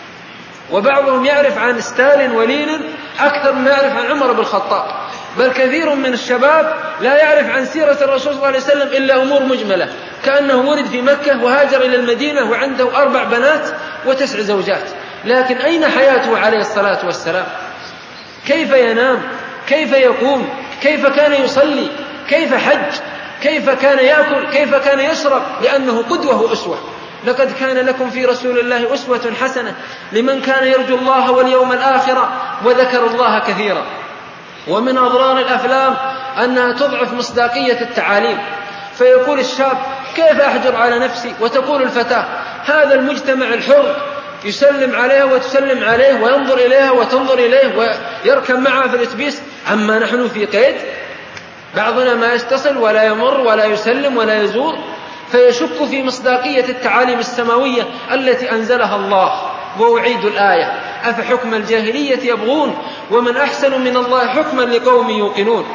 وبعضهم يعرف عن ستالين ولينين أكثر مما يعرف عن عمر بن الخطاب. بل كثير من الشباب لا يعرف عن سيرة الرسول صلى الله عليه وسلم إلا أمور مجملة، كأنه ولد في مكة وهاجر إلى المدينة وعنده أربع بنات وتسع زوجات، لكن أين حياته عليه الصلاة والسلام؟ كيف ينام؟ كيف يقوم؟ كيف كان يصلي؟ كيف حج؟ كيف كان يأكل؟ كيف كان يشرب؟ لأنه قدوة وأسوة. لقد كان لكم في رسول الله أسوة حسنة لمن كان يرجو الله واليوم الآخر وذكر الله كثيرا. ومن أضرار الأفلام أنها تضعف مصداقية التعاليم، فيقول الشاب كيف أحجر على نفسي؟ وتقول الفتاة هذا المجتمع الحر يسلم عليها وتسلم عليه وينظر إليها وتنظر إليه ويركب معها في الأتوبيس، عما نحن في قيد، بعضنا ما يتصل ولا يمر ولا يسلم ولا يزور. فيشك في مصداقية التعاليم السماوية التي أنزلها الله. وأعيد الآية أفحكم الجاهلية يبغون ومن أحسن من الله حكما لقوم يوقنون.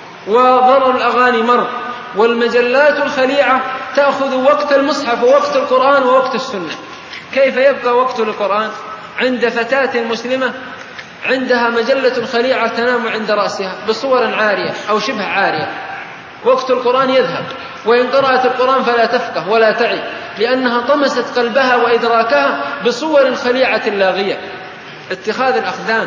وضرر الأغاني مر، والمجلات الخليعة تأخذ وقت المصحف ووقت القرآن ووقت السنة. كيف يبقى وقت القرآن عند فتاة مسلمة عندها مجلة خليعة تنام عند رأسها بصور عارية أو شبه عارية؟ وقت القرآن يذهب، وإن قرأت القرآن فلا تفقه ولا تعي، لأنها طمست قلبها وإدراكها بصور خليعة لاغية. اتخاذ الأخدان،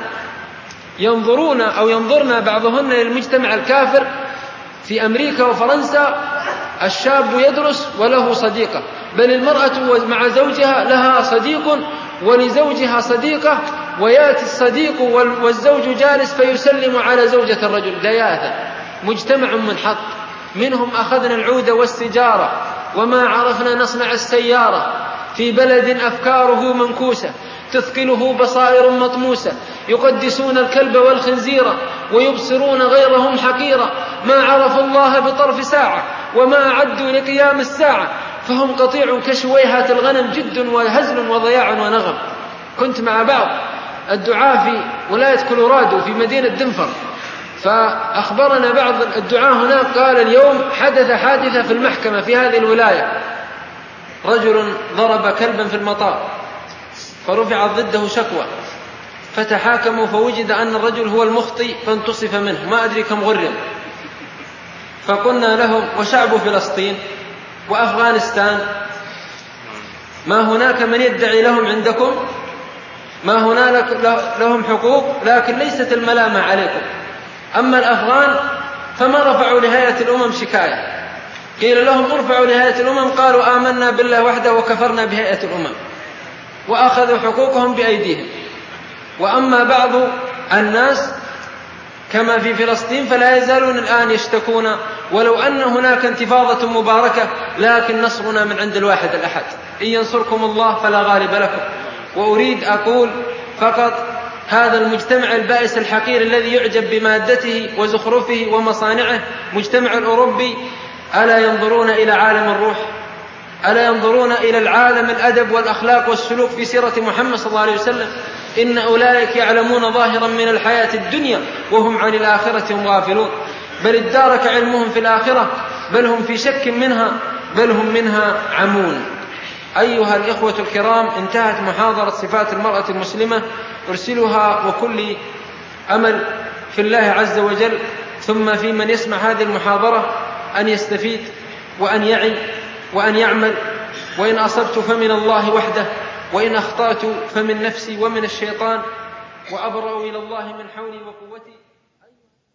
ينظرون أو ينظرنا بعضهن للمجتمع الكافر في أمريكا وفرنسا، الشاب يدرس وله صديقة، بل المرأة مع زوجها لها صديق ولزوجها صديقة، ويأتي الصديق والزوج جالس فيسلم على زوجة الرجل. دياثة، مجتمع منحط. منهم أخذنا العود والسجارة وما عرفنا نصنع السيارة، في بلد أفكاره منكوسة تثقله بصائر مطموسة، يقدسون الكلب والخنزير ويبصرون غيرهم حقيرا، ما عرفوا الله بطرف ساعة وما أعدوا لقيام الساعة، فهم قطيع كشويهات الغنم، جد وهزل وضياع ونغم. كنت مع بعض الدعاة في ولاية كولورادو في مدينة دنفر، فأخبرنا بعض الدعاة هناك قال اليوم حدث حادثة في المحكمة في هذه الولاية، رجل ضرب كلبا في المطار فرفعت ضده شكوى، فتحاكموا فوجد أن الرجل هو المخطئ فانتصف منه، ما أدري كم غرم. فقلنا لهم وشعب فلسطين وأفغانستان ما هناك من يدعي لهم عندكم، ما هناك لهم حقوق، لكن ليست الملامة عليكم. أما الأفغان فما رفعوا لهيئة الأمم شكاية، قيل لهم ارفعوا لهيئة الأمم قالوا آمنا بالله وحده وكفرنا بهيئة الأمم، وأخذوا حقوقهم بأيديهم. وأما بعض الناس كما في فلسطين فلا يزالون الآن يشتكون، ولو أن هناك انتفاضة مباركة، لكن نصرنا من عند الواحد الأحد، إن ينصركم الله فلا غالب لكم. وأريد أقول فقط هذا المجتمع البائس الحقير الذي يعجب بمادته وزخرفه ومصانعه، مجتمع الأوروبي، ألا ينظرون إلى عالم الروح؟ ألا ينظرون إلى العالم الأدب والأخلاق والسلوك في سيرة محمد صلى الله عليه وسلم؟ إن أولئك يعلمون ظاهرا من الحياة الدنيا وهم عن الآخرة هم غافلون، بل ادارك علمهم في الآخرة، بل هم في شك منها، بل هم منها عمون. أيها الإخوة الكرام، انتهت محاضرة صفات المرأة المسلمة، أرسلها وكل أمل في الله عز وجل، ثم في من يسمع هذه المحاضرة أن يستفيد وأن يعي وأن يعمل. وإن أصبت فمن الله وحده، وإن أخطأت فمن نفسي ومن الشيطان، وأبرأ إلى الله من حولي وقوتي.